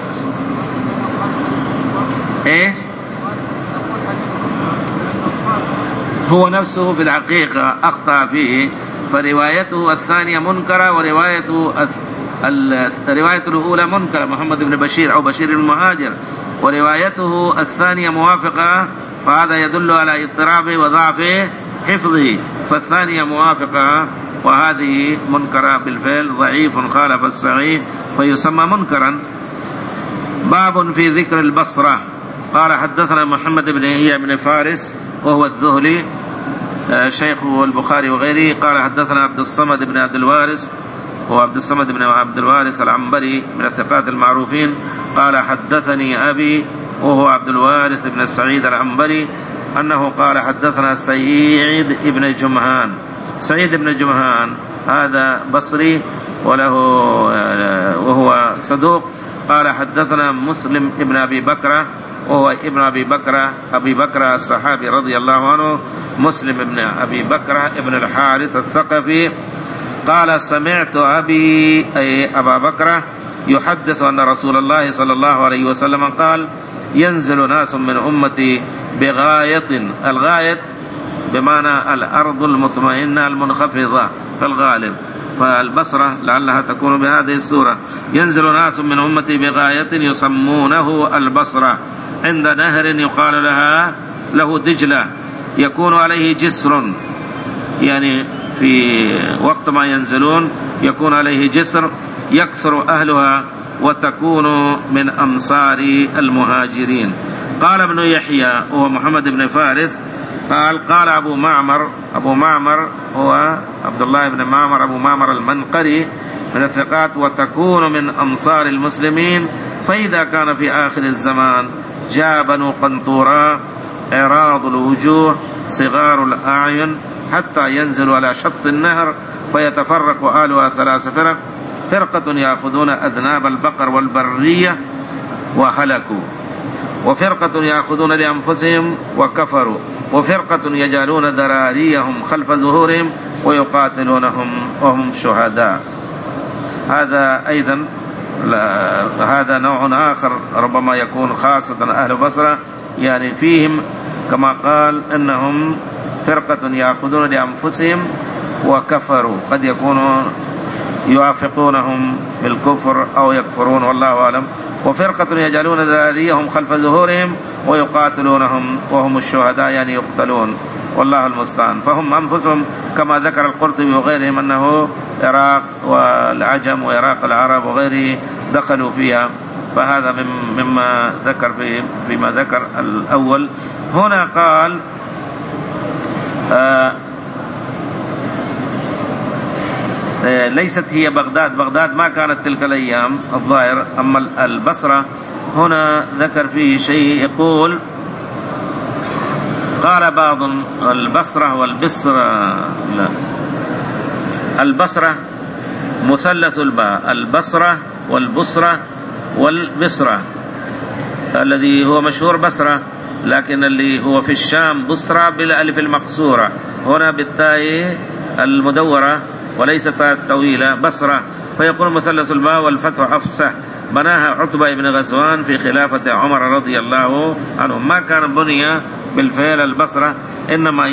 هو نفسه في الحقيقة أخطأ فيه فروايته الثانية منكرة وروايته الرواية الأولى منكرة محمد بن بشير أو بشير المهاجر وروايته الثانية موافقة فهذا يدل على اضطرابه وضعف حفظه فالثانية موافقة وهذه منكرة بالفعل ضعيف خالف الصحيح فيسمى منكرا باب في ذكر البصرة قال حدثنا محمد بن إياب بن فارس وهو الذهلي شيخ البخاري وغيره قال حدثنا عبد الصمد بن عبد الوارث هو عبد الصمد بن عبد الوارث العنبري من الثقات المعروفين قال حدثني أبي وهو عبد الوارث بن السعيد العنبري أنه قال حدثنا سعيد بن جمهان سعيد بن جمهان هذا بصري وهو صدوق قال حدثنا مسلم ابن أبي بكر وهو ابن أبي بكر الصحابي رضي الله عنه مسلم ابن أبي بكر ابن الحارث الثقفي قال سمعت أبي أي أبا بكر يحدث أن رسول الله صلى الله عليه وسلم قال ينزل ناس من أمتي بغاية الغاية بمعنى الأرض المطمئنة المنخفضة في الغالب فالبصرة لعلها تكون بهذه السورة ينزل ناس من أمتي بغاية يسمونه البصرة عند نهر يقال له دجلة يكون عليه جسر يعني في وقت ما ينزلون يكون عليه جسر يكثر أهلها وتكون من أمصار المهاجرين قال ابن يحيى هو محمد بن فارس قال أبو معمر هو عبد الله بن معمر أبو معمر المنقري من الثقات وتكون من أمصار المسلمين فإذا كان في آخر الزمان جاء بنو قنطورة إعراض الوجوه صغار الأعين حتى ينزلوا على شط النهر فيتفرق آلها 3 فرق فرقة يأخذون أذناب البقر والبرية وهلكوا وفرقة يأخذون لأنفسهم وكفروا وفرقة يجعلون ذراريهم خلف ظهورهم ويقاتلونهم وهم شهداء هذا أيضا هذا نوع آخر ربما يكون خاصة أهل بصرة يعني فيهم كما قال أنهم فرقة يأخذون لأنفسهم وكفروا قد يكونوا يوافقونهم بالكفر أو يكفرون والله أعلم وفرقة يجعلون ذراريهم خلف ظهورهم ويقاتلونهم وهم الشهداء يعني يقتلون والله المستعان فهم أنفسهم كما ذكر القرطبي وغيرهم أنه العراق والعجم وعراق العرب وغيره دخلوا فيها فهذا مما ذكر فيما ذكر الأول هنا قال ليست هي بغداد ما كانت تلك الأيام الظاهر أما البصرة هنا ذكر فيه شيء يقول قال بعض البصرة والبصرة لا البصرة مثلث الباء، البصرة والبصرة والبصرة، الذي هو مشهور بصرة، لكن اللي هو في الشام بصرة بالألف المقصورة، هنا بالتاء المدورة وليس تاء الطويلة بصرة، فيقول مثلث الباء والفتح أفصح. بناها عتبة بن غزوان في خلافة عمر رضي الله عنه. ما كان بني بالفعل البصرة، إنما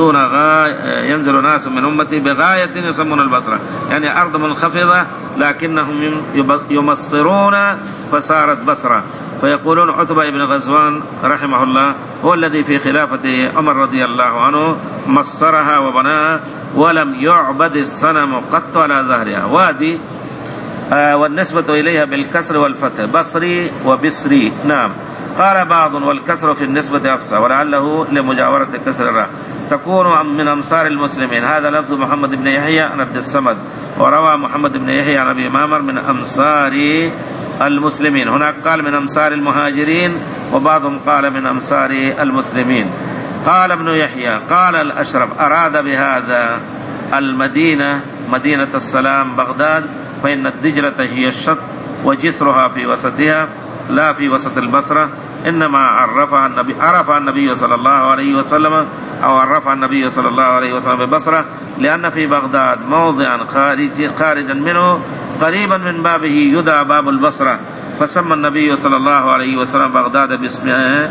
ينزل ناس من أمتي بغاية يسمون البصرة، يعني أرض منخفضة لكنهم يمصرون فصارت بصرة. فيقولون عتبة بن غزوان رحمه الله هو الذي في خلافة عمر رضي الله عنه مصرها وبناها، ولم يعبد الصنم قط على ظهرها. وادي والنسبة إليها بالكسر والفتح، بصري وبصري. نعم. قال بعض والكسر في النسبة أفصح، ولعله لمجاورة كسر الراء. تكون من أمصار المسلمين، هذا لفظ محمد بن يحيى عن عبد الصمد، وروى محمد بن يحيى عن أبي معمر من أمصار المسلمين. هناك قال من أمصار المهاجرين، وبعضهم قال من أمصار المسلمين. قال ابن يحيى قال الأشرف أراد بهذا المدينة مدينة السلام بغداد، فإن الدجلة هي الشط وجسرها في وسطها لا في وسط البصرة، إنما عرفها النبي صلى الله عليه وسلم، أو عرفها النبي صلى الله عليه وسلم ببصرة، لأن في بغداد موضعا خارجا منه قريبا من بابه يدعى باب البصرة، فسمى النبي صلى الله عليه وسلم بغداد باسم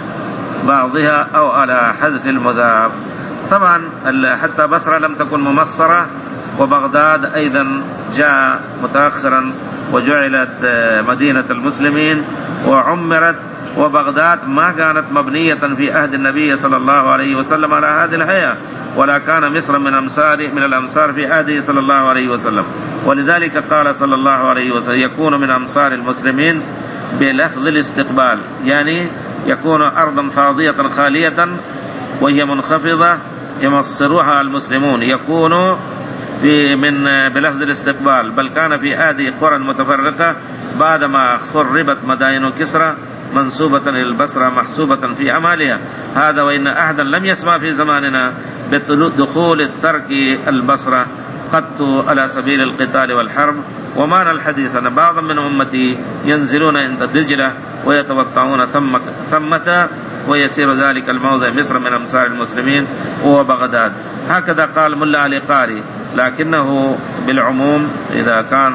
بعضها أو على حذف المذاب. طبعا حتى بصرة لم تكن ممصرة، وبغداد أيضا جاء متأخرا وجعلت مدينة المسلمين وعمرت، وبغداد ما كانت مبنية في عهد النبي صلى الله عليه وسلم على هذه الهيئة، ولا كان مصر من الأمصار في عهده صلى الله عليه وسلم. ولذلك قال صلى الله عليه وسلم يكون من أمصار المسلمين بلفظ الاستقبال، يعني يكون أرضا فاضية خالية وهي منخفضة يمصرها المسلمون، يكون بلفظ الاستقبال. بل كان في هذه قرى متفرقة بعدما خربت مدائن كسرى منسوبة إلى البصرة محسوبة في أعمالها. هذا وإن أحدا لم يسمع في زماننا بدخول الترك البصرة قط على سبيل القتال والحرب. ومعنى الحديث أن بعضا من أمتي ينزلون عند الدجلة ويتوطعون ثمة، ويسير ذلك الموضع مصر من أمصار المسلمين وهو بغداد. هكذا قال ملا علي قاري، لكنه بالعموم إذا كان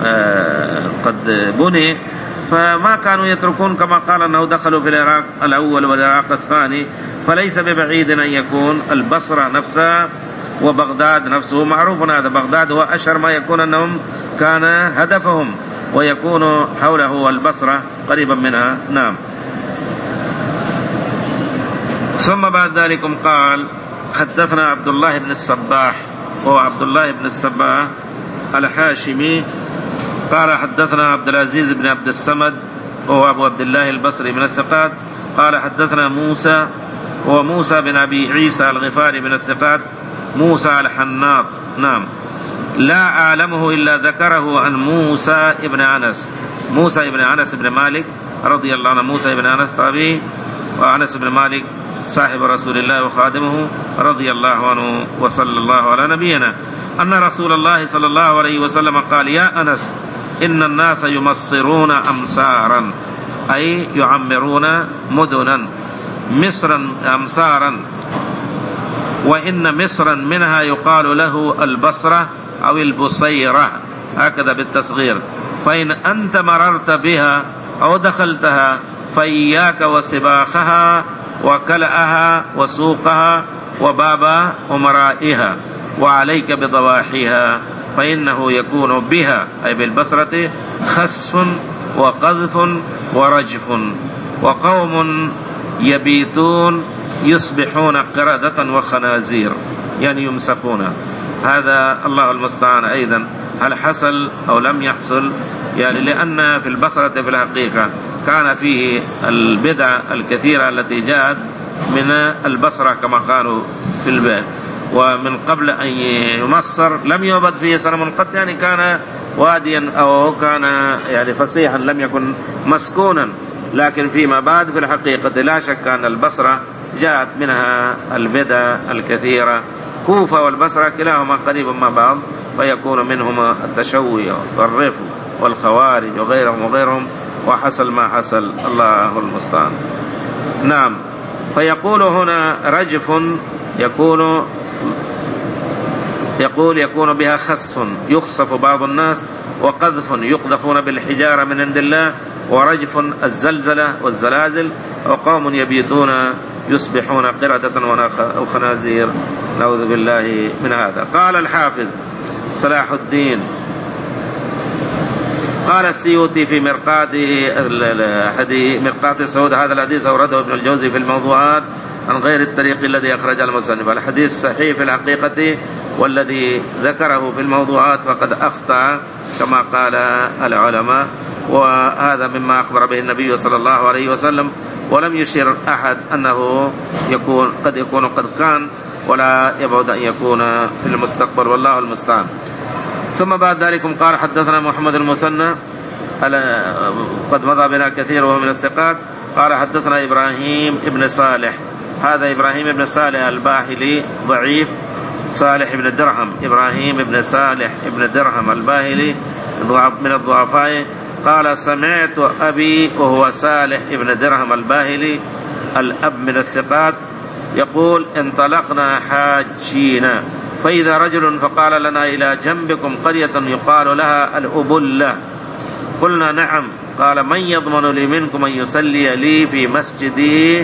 قد بني فما كانوا يتركون، كما قال أنه دخلوا في العراق الأول والعراق الثاني، فليس ببعيد أن يكون البصرة نفسها وبغداد نفسه معروف. هذا بغداد هو أشهر ما يكون أنهم كان هدفهم، ويكون حوله البصرة قريبا منها. نعم. ثم بعد ذلك قال حدثنا عبد الله بن الصباح، وهو عبد الله بن الصباح الحاشمي، قال حدثنا عبد العزيز بن عبد الصمد وهو أبو عبد الله البصري من الثقات، قال حدثنا موسى وهو موسى بن أبي عيسى الغفاري من الثقات، موسى الحناط. نعم. لا أعلمه إلا ذكره عن موسى ابن أنس، موسى ابن أنس بن مالك رضي الله عنه. موسى ابن أنس طبيعي، وأنس بن مالك صاحب رسول الله وخادمه رضي الله عنه. وصلى الله على نبينا. أن رسول الله صلى الله عليه وسلم قال يا أنس إن الناس يمصرون أمصارا، أي يعمرون مدنا، مصرا أمصارا، وإن مصرا منها يقال له البصرة أو البصيرة، هكذا بالتصغير. فإن أنت مررت بها أو دخلتها فإياك وسباخها وكلأها وسوقها وباب أمرائها، وعليك بضواحيها، فإنه يكون بها أي بالبصرة خسف وقذف ورجف، وقوم يبيتون يصبحون قردة وخنازير، يعني يمسخون. هذا الله المستعان. أيضا هل حصل أو لم يحصل؟ يعني لأن في البصرة في الحقيقة كان فيه البدع الكثيرة التي جاءت من البصرة كما قالوا في البيت، ومن قبل أن يمصر لم يعبد فيه صنم قط، يعني كان واديا أو كان يعني فصيحا لم يكن مسكونا. لكن فيما بعد في الحقيقة لا شك أن البصرة جاءت منها البدع الكثيرة كوفة والبصرة كلاهما قريب من بعض، فيكون منهما التشوي والرف والخوارج وغيرهم وحصل ما حصل، الله المستعان. نعم. فيقول هنا رجف يكون بها خس يخصف بعض الناس، وقذف يقذفون بالحجارة من عند الله، ورجف الزلزلة والزلازل، وقوم يبيتون يصبحون قردة وخنازير، نعوذ بالله من هذا. قال الحافظ صلاح الدين قال السيوطي في مرقاة السعود: هذا الحديث أورده ابن الجوزي في الموضوعات عن غير الطريق الذي أخرج المصنف. الحديث صحيح في الحقيقة، والذي ذكره في الموضوعات فقد أخطأ كما قال العلماء، وهذا مما أخبر به النبي صلى الله عليه وسلم، ولم يشير أحد أنه قد يكون قد كان، ولا يبعد أن يكون في المستقبل، والله المستعان. ثم بعد ذلك قال: حدثنا محمد المثنى قد مضى بنا كثير وهو من الثقات. قال: حدثنا إبراهيم ابن صالح. هذا إبراهيم ابن صالح الباهلي ضعيف، صالح ابن درهم، إبراهيم ابن صالح ابن درهم الباهلي من الضعفاء. قال: سمعت أبي وهو صالح ابن درهم الباهلي الأب من الثقات يقول: انطلقنا حاجين، فإذا رجل فقال لنا: إلى جنبكم قرية يقال لها الأبلة. قلنا: نعم. قال: من يضمن لي منكم أن يصلي لي في مسجدي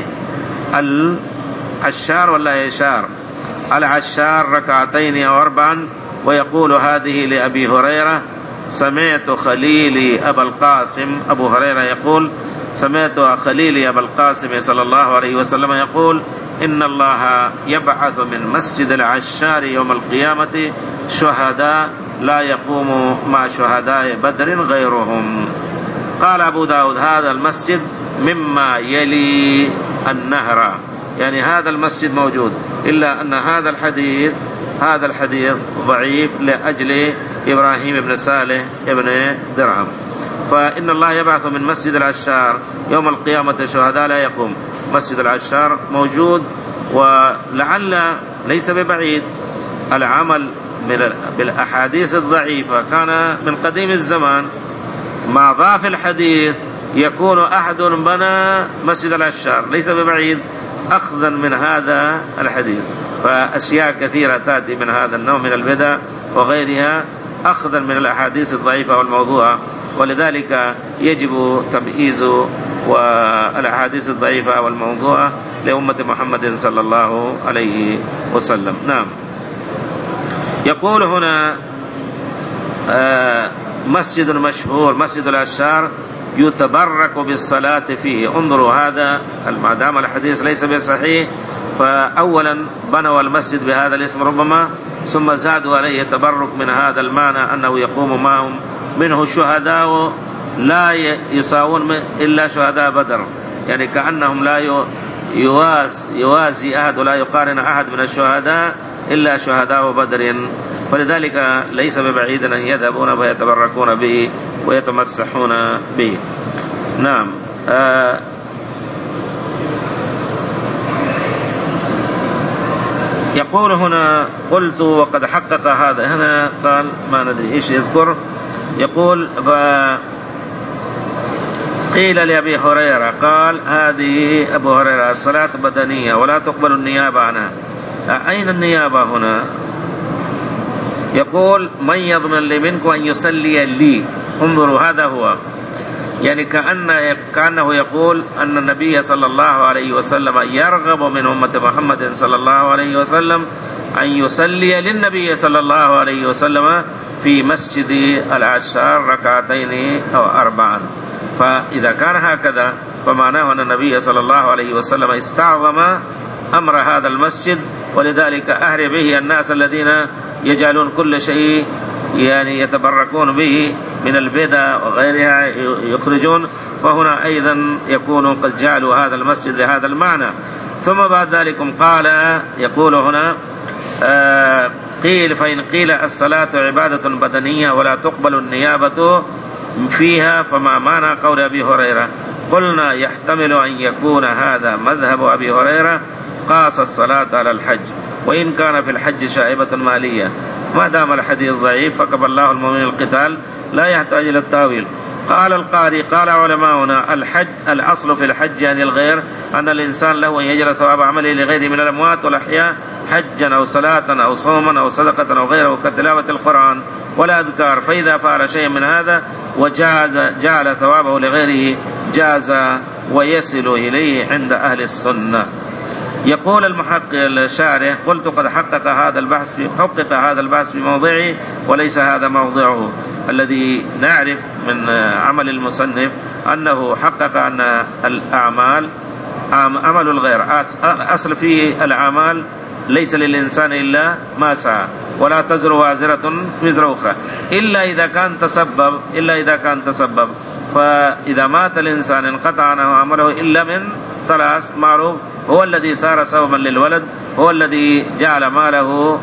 العشار ولا يشار العشار ركعتين أو 4، ويقول هذه لأبي هريرة: سمعت خليلي أبا القاسم، أبو هريرة يقول: سمعت خليلي أبا القاسم صلى الله عليه وسلم يقول: إن الله يبعث من مسجد العشار يوم القيامة شهداء لا يقوم مع شهداء بدر غيرهم. قال أبو داود: هذا المسجد مما يلي النهر، يعني هذا المسجد موجود، إلا أن هذا الحديث ضعيف لأجل إبراهيم بن صالح ابن درهم. فإن الله يبعث من مسجد العشار يوم القيامة شهداء لا يقوم. مسجد العشار موجود، ولعل ليس ببعيد العمل بالأحاديث الضعيفة كان من قديم الزمان، مع ضعف الحديث يكون أحد بنى مسجد العشار، ليس ببعيد أخذا من هذا الحديث. فأشياء كثيرة تأتي من هذا النوع من البدع وغيرها أخذا من الأحاديث الضعيفة والموضوعة، ولذلك يجب تمييز والأحاديث الضعيفة والموضوعة لأمة محمد صلى الله عليه وسلم. نعم. يقول هنا مسجد مشهور مسجد العشار يتبرك بالصلاة فيه. انظروا هذا، ما دام الحديث ليس بصحيح، فأولا بنوا المسجد بهذا الاسم ربما، ثم زادوا عليه تبرك من هذا المعنى أنه يقوم معهم منه شهداء لا يساوون إلا شهداء بدر، يعني كأنهم لا يوازي أحد ولا يقارن أحد من الشهداء إلا شهداء بدر، فلذلك ليس ببعيد أن يذهبون ويتبركون به ويتمسحون به. نعم. يقول هنا: قلت وقد حقق هذا. هنا قال ما ندري إيش يذكر. يقول: قيل لأبي هريرة قال: هذه أبو هريرة الصلاة بدنية ولا تقبل النيابة عنها. أين النيابة هنا؟ يقول: من يضمن لي منكم أن يصلي لي. انظروا هذا هو، يعني كأنه يقول أن النبي صلى الله عليه وسلم يرغب من أمة محمد صلى الله عليه وسلم أن يصلي للنبي صلى الله عليه وسلم في مسجد العشار ركعتين أو 4. فإذا كان هكذا فمعناه أن النبي صلى الله عليه وسلم استعظم أمر هذا المسجد، ولذلك أهرب به الناس الذين يجعلون كل شيء يعني يتبركون به من البدع وغيرها يخرجون، فهنا أيضا يكون قد جعلوا هذا المسجد لهذا المعنى. ثم بعد ذلك قال، يقول هنا: قيل: فإن قيل الصلاة عبادة بدنية ولا تقبل النيابة فيها، فما معنى قول أبي هريرة؟ قلنا يحتمل أن يكون هذا مذهب أبي هريرة قاس الصلاة على الحج، وإن كان في الحج شائبة مالية. ما دام الحديث ضعيف فكفى الله المؤمنين القتال لا يحتاج إلى التاويل. قال القاري قال علماؤنا الحج الأصل في الحج عن الغير أن الإنسان له أن يجعل ثواب عمله لغيره من الأموات والأحياء حجا أو صلاة أو صوما أو صدقة أو غيره كتلاوة القرآن ولا أذكار، فإذا فعل شيء من هذا وجعل ثوابه لغيره جاز ويصل إليه عند أهل السنة. يقول المحقق الشارح قلت قد حقق هذا البحث في موضعه وليس هذا موضعه. الذي نعرف من عمل المصنف أنه حقق أن الأعمال عمل الغير، أصل في الأعمال ليس للإنسان إلا ما سعى ولا تزر وازرة وزر أخرى إلا إذا كان تسبب. فإذا مات الإنسان انقطع عنه عمله إلا من ثلاث معروف: هو الذي صار سببا للولد، هو الذي جعل ماله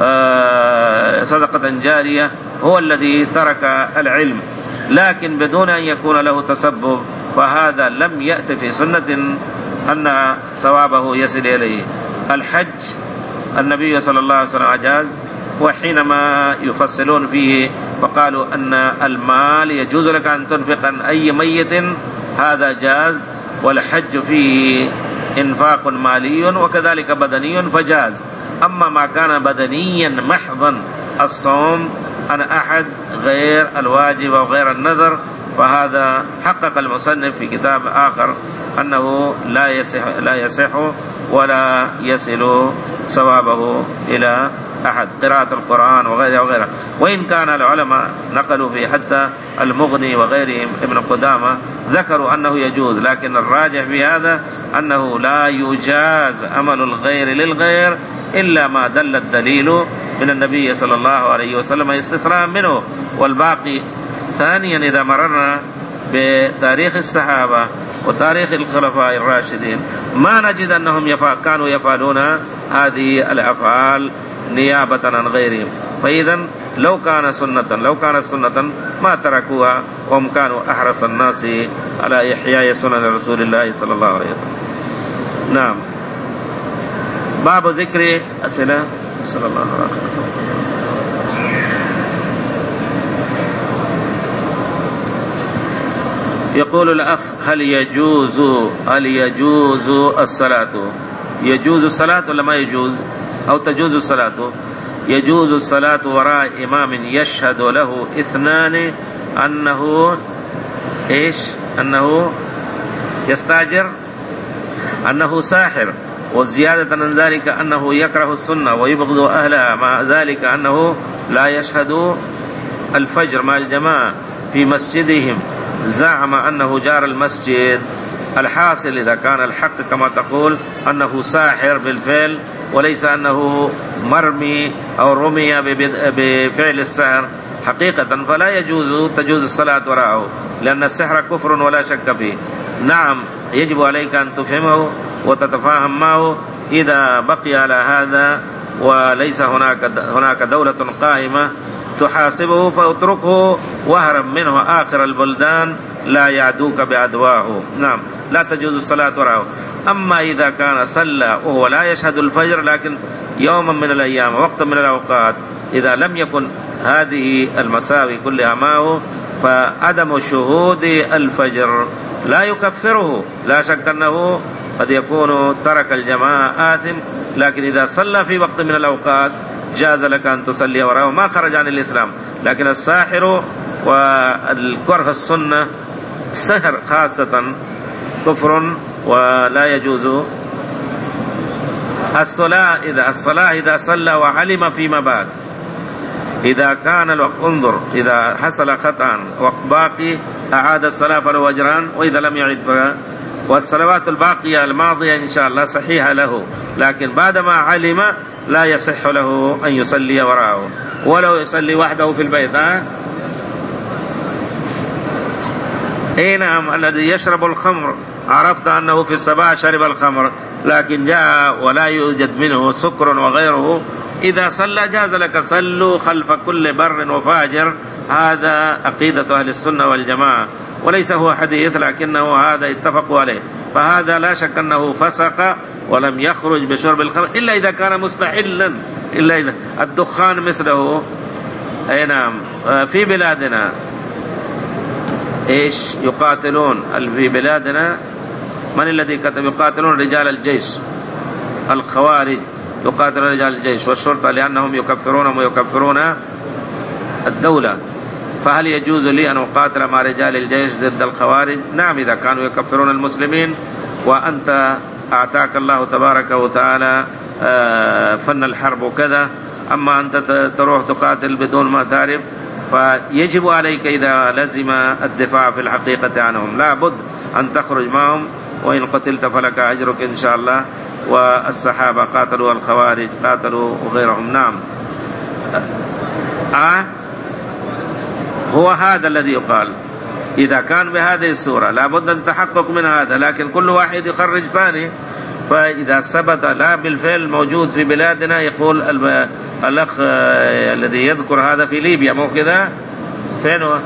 صدقة جارية، هو الذي ترك العلم. لكن بدون أن يكون له تسبب فهذا لم يأتي في سنة أن ثوابه يصل إليه. الحج النبي صلى الله عليه وسلم أجاز، وحينما يفصلون فيه فقالوا أن المال يجوز لك أن تنفق عن أي ميت، هذا جاز، والحج فيه إنفاق مالي وكذلك بدني فجاز. أما ما كان بدنيا محضا الصوم عن أحد غير الواجب وغير النذر فهذا حقق المصنف في كتاب آخر أنه لا يصح ولا يصل ثوابه إلى أحد، قراءة القرآن وغيره. وإن كان العلماء نقلوا في حتى المغني وغيرهم ابن قدامة ذكروا أنه يجوز، لكن الراجح في هذا أنه لا يجاز عمل الغير للغير إلا ما دل الدليل من النبي صلى الله عليه وسلم استثناء منه. والباقي ثانيا إذا مررنا بتاريخ الصحابة وتاريخ الخلفاء الراشدين ما نجد أنهم كانوا يفعلون هذه الأفعال نيابة عن غيرهم. فإذا لو كانت سنة ما تركوها، وهم كانوا أحرص الناس على إحياء سنن رسول الله صلى الله عليه وسلم. نعم. باب ذكر أسئلة صلى الله عليه وسلم. يقول الأخ هل يجوز الصلاة؟ يجوز الصلاة ولا ما يجوز؟ أو تجوز الصلاة؟ يجوز الصلاة وراء إمام يشهد له اثنان أنه يستاجر، أنه ساحر، وزيادة عن ذلك أنه يكره السنة ويبغض أهلها، مع ذلك أنه لا يشهد الفجر مع الجماعة في مسجدهم، زعم أنه جار المسجد. الحاصل إذا كان الحق كما تقول أنه ساحر بالفعل وليس أنه مرمي أو رمي بفعل السحر حقيقة، فلا تجوز الصلاة وراءه، لأن السحر كفر ولا شك فيه. نعم يجب عليك أن تفهمه وتتفاهم معه. إذا بقي على هذا وليس هناك دولة قائمة تحاسبه فاتركه واهرب منه آخر البلدان لا يعدوك بعدواه. نعم لا تجوز الصلاة وراءه. أما إذا كان صلى وهو لا يشهد الفجر لكن يوما من الأيام وقتا من الأوقات إذا لم يكن هذه المساوي كلها معه فعدم شهود الفجر لا يكفره، لا شك أنه قد يكون ترك الجماعة آثم، لكن إذا صلى في وقت من الأوقات جاز لك أن تصلي وراءه، ما خرج عن الإسلام. لكن الساحر والكره السنة السحر خاصة كفر ولا يجوز. الصلاة إذا صلى وعلم فيما بعد، إذا كان الوقت انظر إذا حصل خطأ وقت باقي أعاد الصلاة فله أجران، وإذا لم يعد والصلوات الباقية الماضية إن شاء الله صحيحة له، لكن بعدما علم لا يصح له أن يصلي وراءه ولو يصلي وحده في البيت. اي نعم، الذي يشرب الخمر عرفت أنه في الصباح شرب الخمر، لكن جاء ولا يوجد منه سكر وغيره، إذا صلى جاز لك، صلوا خلف كل بر وفاجر. هذا عقيدة أهل السنة والجماعة، وليس هو حديث، لكنه هذا اتفقوا عليه. فهذا لا شك أنه فسق ولم يخرج بشرب الخمر إلا إذا كان مستحلا، إلا إذا الدخان مثله. أي نعم. في بلادنا إيش يقاتلون في بلادنا؟ من الذي كتب؟ يقاتلون رجال الجيش، الخوارج يقاتلون رجال الجيش والشرطة لأنهم يكفرونهم ويكفرون الدولة. فهل يجوز لي أن أقاتل مع رجال الجيش ضد الخوارج؟ نعم، إذا كانوا يكفرون المسلمين وأنت أعطاك الله تبارك وتعالى فن الحرب وكذا، أما أنت تروح تقاتل بدون ما تعرف، فيجب عليك إذا لزم الدفاع في الحقيقة عنهم، لا بد أن تخرج معهم، وإن قتلت فلك أجرك إن شاء الله. والصحابة قاتلوا الخوارج، قاتلوا وغيرهم. نعم. هو هذا الذي يقال، إذا كان بهذه الصورة لابد أن تحقق من هذا، لكن كل واحد يخرج ثاني. فإذا ثبت لا بالفعل موجود في بلادنا، يقول الأخ الذي يذكر هذا في ليبيا، مو كذا؟ فين هو؟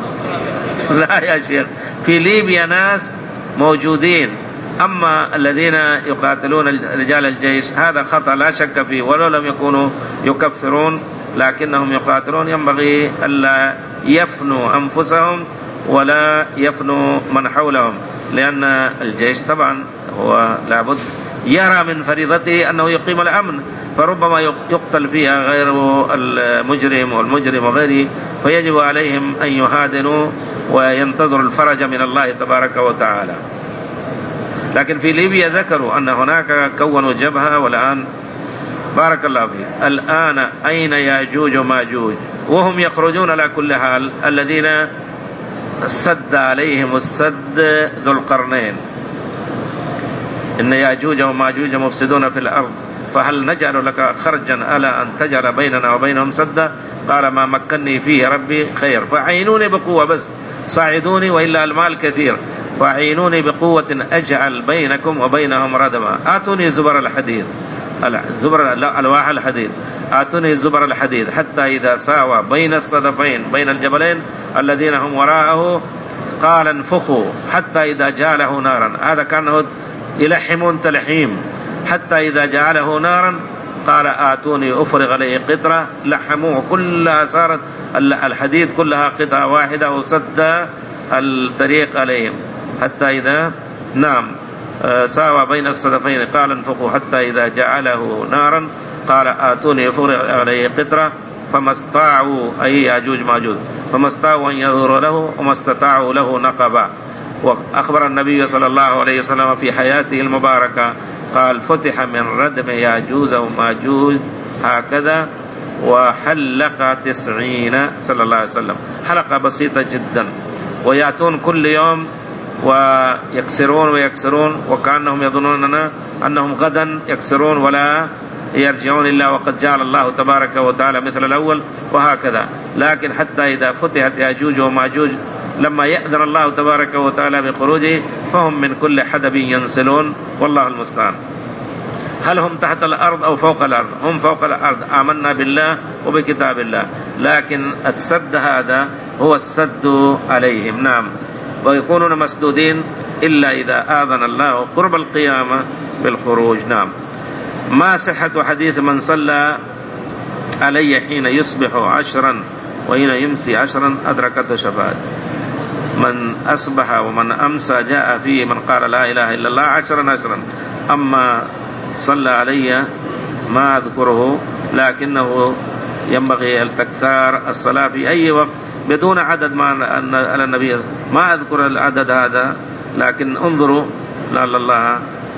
لا يا شيخ، في ليبيا ناس موجودين، أما الذين يقاتلون رجال الجيش هذا خطأ لا شك فيه، ولو لم يكونوا يكفرون لكنهم يقاتلون. ينبغي ألا يفنوا أنفسهم ولا يفنوا من حولهم، لأن الجيش طبعا هو لابد يرى من فريضته أنه يقيم الأمن، فربما يقتل فيها غير المجرم والمجرم وغيره، فيجب عليهم أن يهادنوا وينتظروا الفرج من الله تبارك وتعالى. لكن في ليبيا ذكروا أن هناك كونوا جبهة، والآن بارك الله فيك، الآن أين ياجوج وماجوج وهم يخرجون على كل حال؟ الذين سد عليهم السد ذو القرنين، إن ياجوج وماجوج مفسدون في الأرض، فهل نجعل لك خرجا ألا أن تجعل بيننا وبينهم سدا؟ قال ما مكنني فيه ربي خير، فعينوني بقوة، بس صاعدوني وإلا المال كثير، فعينوني بقوة أجعل بينكم وبينهم ردما. آتوني زبر الحديد، ألواح الحديد، آتوني زبر الحديد حتى إذا ساوى بين الصدفين بين الجبلين الذين هم وراءه قال انفخوا حتى إذا جعله نارا. هذا كان يلحمون تلحيم، حتى إذا جعله نارا قال آتوني أفرغ عليه قطرة، لحموه كلها، صارت الحديد كلها قطعة واحدة وسد الطريق عليهم، حتى إذا نعم ساوى بين الصدفين قال انفخوا حتى إذا جعله نارا قال آتوني أفرغ عليه قطرة، فما استطاعوا أي ياجوج ماجوج فما استطاعوا أن يظهروا له وما استطاعوا له نقبا. وأخبر النبي صلى الله عليه وسلم في حياته المباركة قال فتح من ردم ياجوج وماجوج هكذا، وحلق 90 صلى الله عليه وسلم، حلقة بسيطة جدا، ويأتون كل يوم ويكسرون ويكسرون، وكأنهم يظنون أنهم غدا يكسرون ولا يرجعون إلا وقد جعل الله تبارك وتعالى مثل الأول، وهكذا. لكن حتى إذا فتحت ياجوج وماجوج لما يأذن الله تبارك وتعالى بخروجه فهم من كل حدب ينسلون، والله المستعان. هل هم تحت الأرض أو فوق الأرض؟ هم فوق الأرض، آمنا بالله وبكتاب الله، لكن السد هذا هو السد عليهم. نعم، ويكونون مسدودين إلا إذا آذن الله قرب القيامة بالخروج. نعم. ما صحة حديث من صلى علي حين يصبح 10 وحين يمسي 10 أدركته شفاعة؟ من أصبح ومن أمسى جاء فيه من قال لا إله إلا الله 10. أما صلى علي ما أذكره، لكنه ينبغي التكثار الصلاة في أي وقت بدون عدد على النبي، ما أذكر العدد هذا، لكن انظروا لعل الله.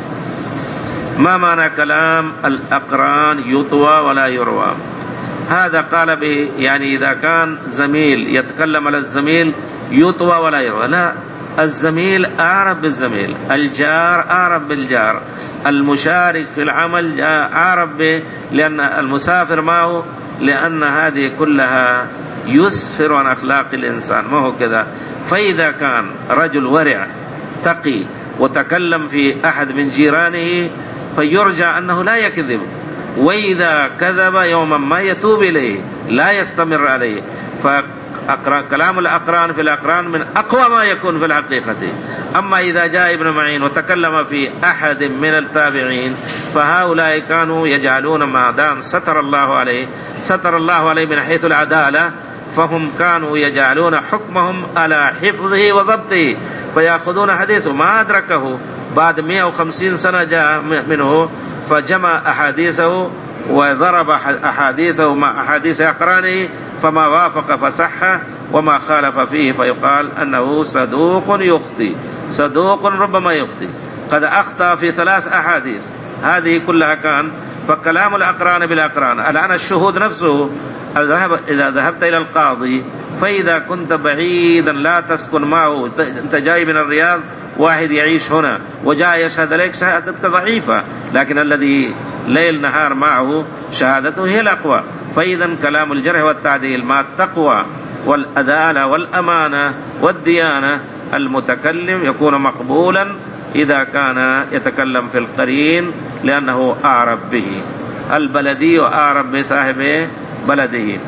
ما معنى كلام الأقران يطوى ولا يروى؟ هذا قال به يعني إذا كان زميل يتكلم على الزميل يطوى ولا يروى، لا، الزميل أعرف بالزميل، الجار أعرف بالجار، المشارك في العمل أعرف لأن المسافر معه، لأن هذه كلها يسفر عن أخلاق الإنسان، ما هو كذا. فإذا كان رجل ورع تقي وتكلم في أحد من جيرانه فيرجى أنه لا يكذب، وإذا كذب يوما ما يتوب إليه لا يستمر عليه. فكلام الأقران في الأقران من أقوى ما يكون في الحقيقة. أما إذا جاء ابن معين وتكلم في أحد من التابعين فهؤلاء كانوا يجعلون ما دام ستر الله عليه من حيث العدالة، فهم كانوا يجعلون حكمهم على حفظه وضبطه، فيأخذون حديثه ما أدركه بعد 150 سنة جاء منه، فجمع أحاديثه وضرب أحاديثه مع أحاديث أقرانه، فما وافق فصح وما خالف فيه فيقال أنه صدوق يخطئ، صدوق ربما يخطئ، قد أخطأ في 3 أحاديث. هذه كلها كان. فكلام الأقران بالأقران. الآن الشهود نفسه إذا ذهبت إلى القاضي فإذا كنت بعيدا لا تسكن معه، أنت جاي من الرياض، واحد يعيش هنا وجاء يشهد لك شهادتك ضعيفة، لكن الذي ليل نهار معه شهادته هي الأقوى. فإذا كلام الجرح والتعديل مع التقوى والعدالة والأمانة والديانة، المتكلم يكون مقبولا إذا كان يتكلم في القرين لأنه أعرف به، البلدي أعرف بصاحب بلده.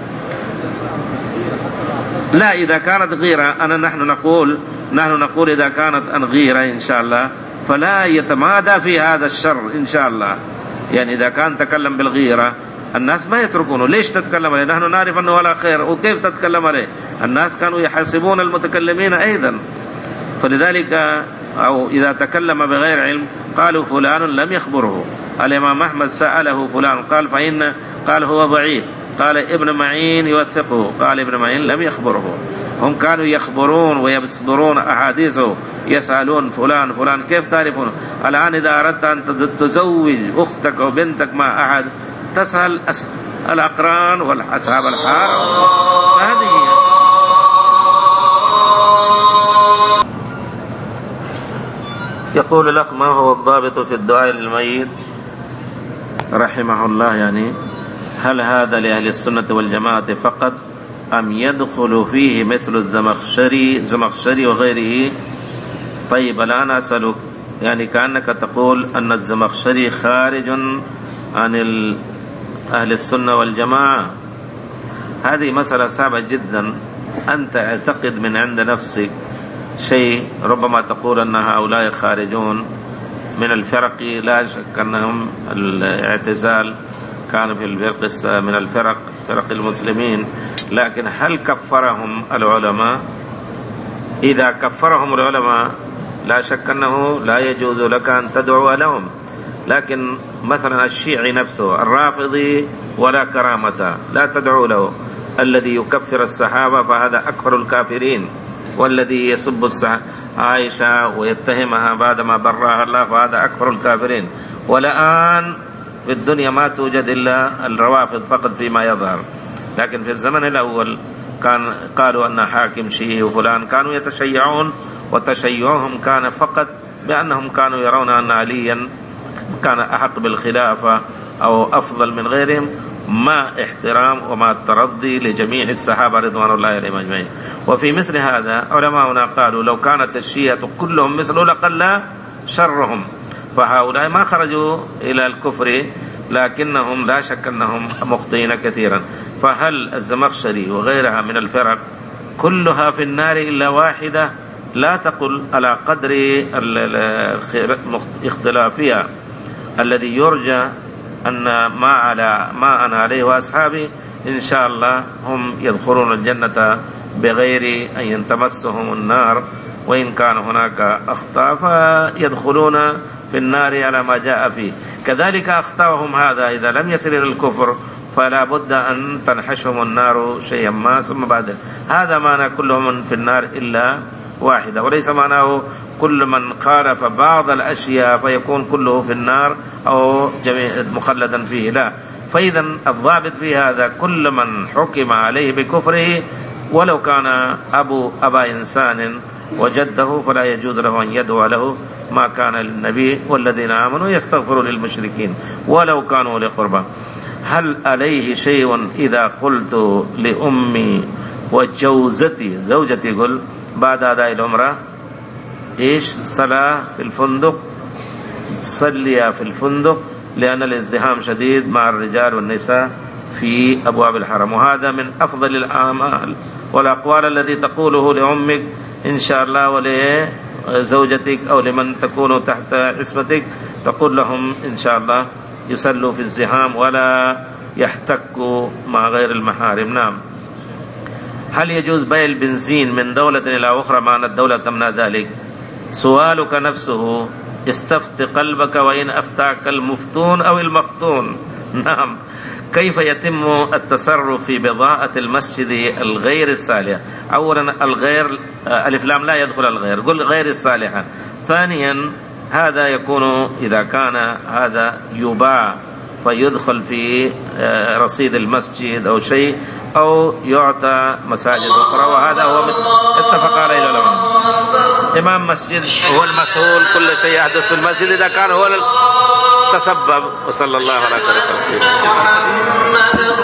لا إذا كانت غيرة، نحن نقول إذا كانت غيرة إن شاء الله فلا يتمادى في هذا الشر إن شاء الله. يعني إذا كان تكلم بالغيرة الناس ما يتركونه، ليش تتكلم عليه؟ نحن نعرف أنه ولا خير، وكيف تتكلم عليه؟ الناس كانوا يحاسبون المتكلمين أيضا. فلذلك أو إذا تكلم بغير علم قالوا فلان لم يخبره. الإمام أحمد سأله فلان قال هو ضعيف، قال ابن معين يوثقه، قال ابن معين لم يخبره. هم كانوا يخبرون ويصدرون أحاديثه، يسألون فلان كيف تعرفون؟ الآن إذا أردت أن تزوج أختك أو بنتك مع أحد تسأل الأقران والأصحاب الحارة، فهذه هي. يقول لك ما هو الضابط في الدعاء للميت رحمه الله؟ يعني هل هذا لأهل السنة والجماعة فقط أم يدخل فيه مثل الزمخشري وغيره؟ طيب الآن أسألك، يعني كأنك تقول أن الزمخشري خارج عن أهل السنة والجماعة. هذه مسألة صعبة جدا. أنت اعتقد من عند نفسك شيء، ربما تقول أن هؤلاء خارجون من الفرق، لا شك أنهم الاعتزال كان في الفرق من فرق المسلمين، لكن هل كفرهم العلماء؟ إذا كفرهم العلماء لا شك أنه لا يجوز لك أن تدعو لهم. لكن مثلا الشيعي نفسه الرافضي ولا كرامة لا تدعو له، الذي يكفر الصحابة فهذا أكفر الكافرين، والذي يسب عائشة ويتهمها بعدما برها الله فهذا أكفر الكافرين. والآن في الدنيا ما توجد إلا الروافض فقط فيما يظهر، لكن في الزمن الأول قالوا أن حاكم شيعي وفلان كانوا يتشيعون، وتشيعهم كان فقط بأنهم كانوا يرون أن عليا كان أحق بالخلافة أو أفضل من غيرهم، مع احترام ومع الترضي لجميع الصحابة رضوان الله عليهم أجمعين. وفي مثل هذا علماؤنا قالوا لو كانت الشيعة كلهم مثل لقل شرهم، فهؤلاء ما خرجوا إلى الكفر، لكنهم لا شك أنهم مخطئين كثيرا. فهل الزمخشري وغيرها من الفرق كلها في النار إلا واحدة؟ لا تقل على قدر اختلافها. الذي يرجى أن ما أنا عليه وأصحابي إن شاء الله هم يدخلون الجنة بغير أن يتمسهم النار، وإن كان هناك أخطاء فيدخلون في النار على ما جاء فيه. كذلك أخطاءهم هذا إذا لم يصل إلى الكفر فلا بد أن تنحشهم النار شيئا ما، ثم بعد هذا معنى كلهم في النار إلا واحدة، وليس معناه كل من خالف بعض الأشياء فيكون كله في النار أو مخلدا فيه، لا. فإذا الضابط في هذا كل من حكم عليه بكفره ولو كان أبا إنسان وجده فلا يجوز له أن يدعو له ما كان للنبي والذين آمنوا يستغفروا للمشركين ولو كانوا أولي قربى. هل عليه شيء إذا قلت لأمي وجوزتي زوجتي قل بعد أداء العمرة إيش صلاة في الفندق، صليا في الفندق، لأن الازدحام شديد مع الرجال والنساء في أبواب الحرم. وهذا من أفضل الأعمال والأقوال التي تقوله لأمك إن شاء الله ولزوجتك أو لمن تكون تحت عصمتك، تقول لهم إن شاء الله يصلوا في الزحام ولا يحتكوا مع غير المحارم. نعم. هل يجوز بيع البنزين من دولة إلى أخرى مع أن الدولة تمنع ذلك؟ سؤالك نفسه استفت قلبك وإن أفتاك المفتون أو المفتون. نعم. كيف يتم التصرف في بضاعة المسجد الغير الصالحة؟ أولا الغير ألف لام لا يدخل الغير، قل غير الصالحة. ثانيا هذا يكون إذا كان هذا يباع فيدخل في رصيد المسجد أو شيء، أو يعطى مساجد أخرى، وهذا هو اتفق عليه العلماء. إمام مسجد هو المسؤول، كل شيء يحدث في المسجد إذا كان هو تسبب. وصلى الله على خير خلقه.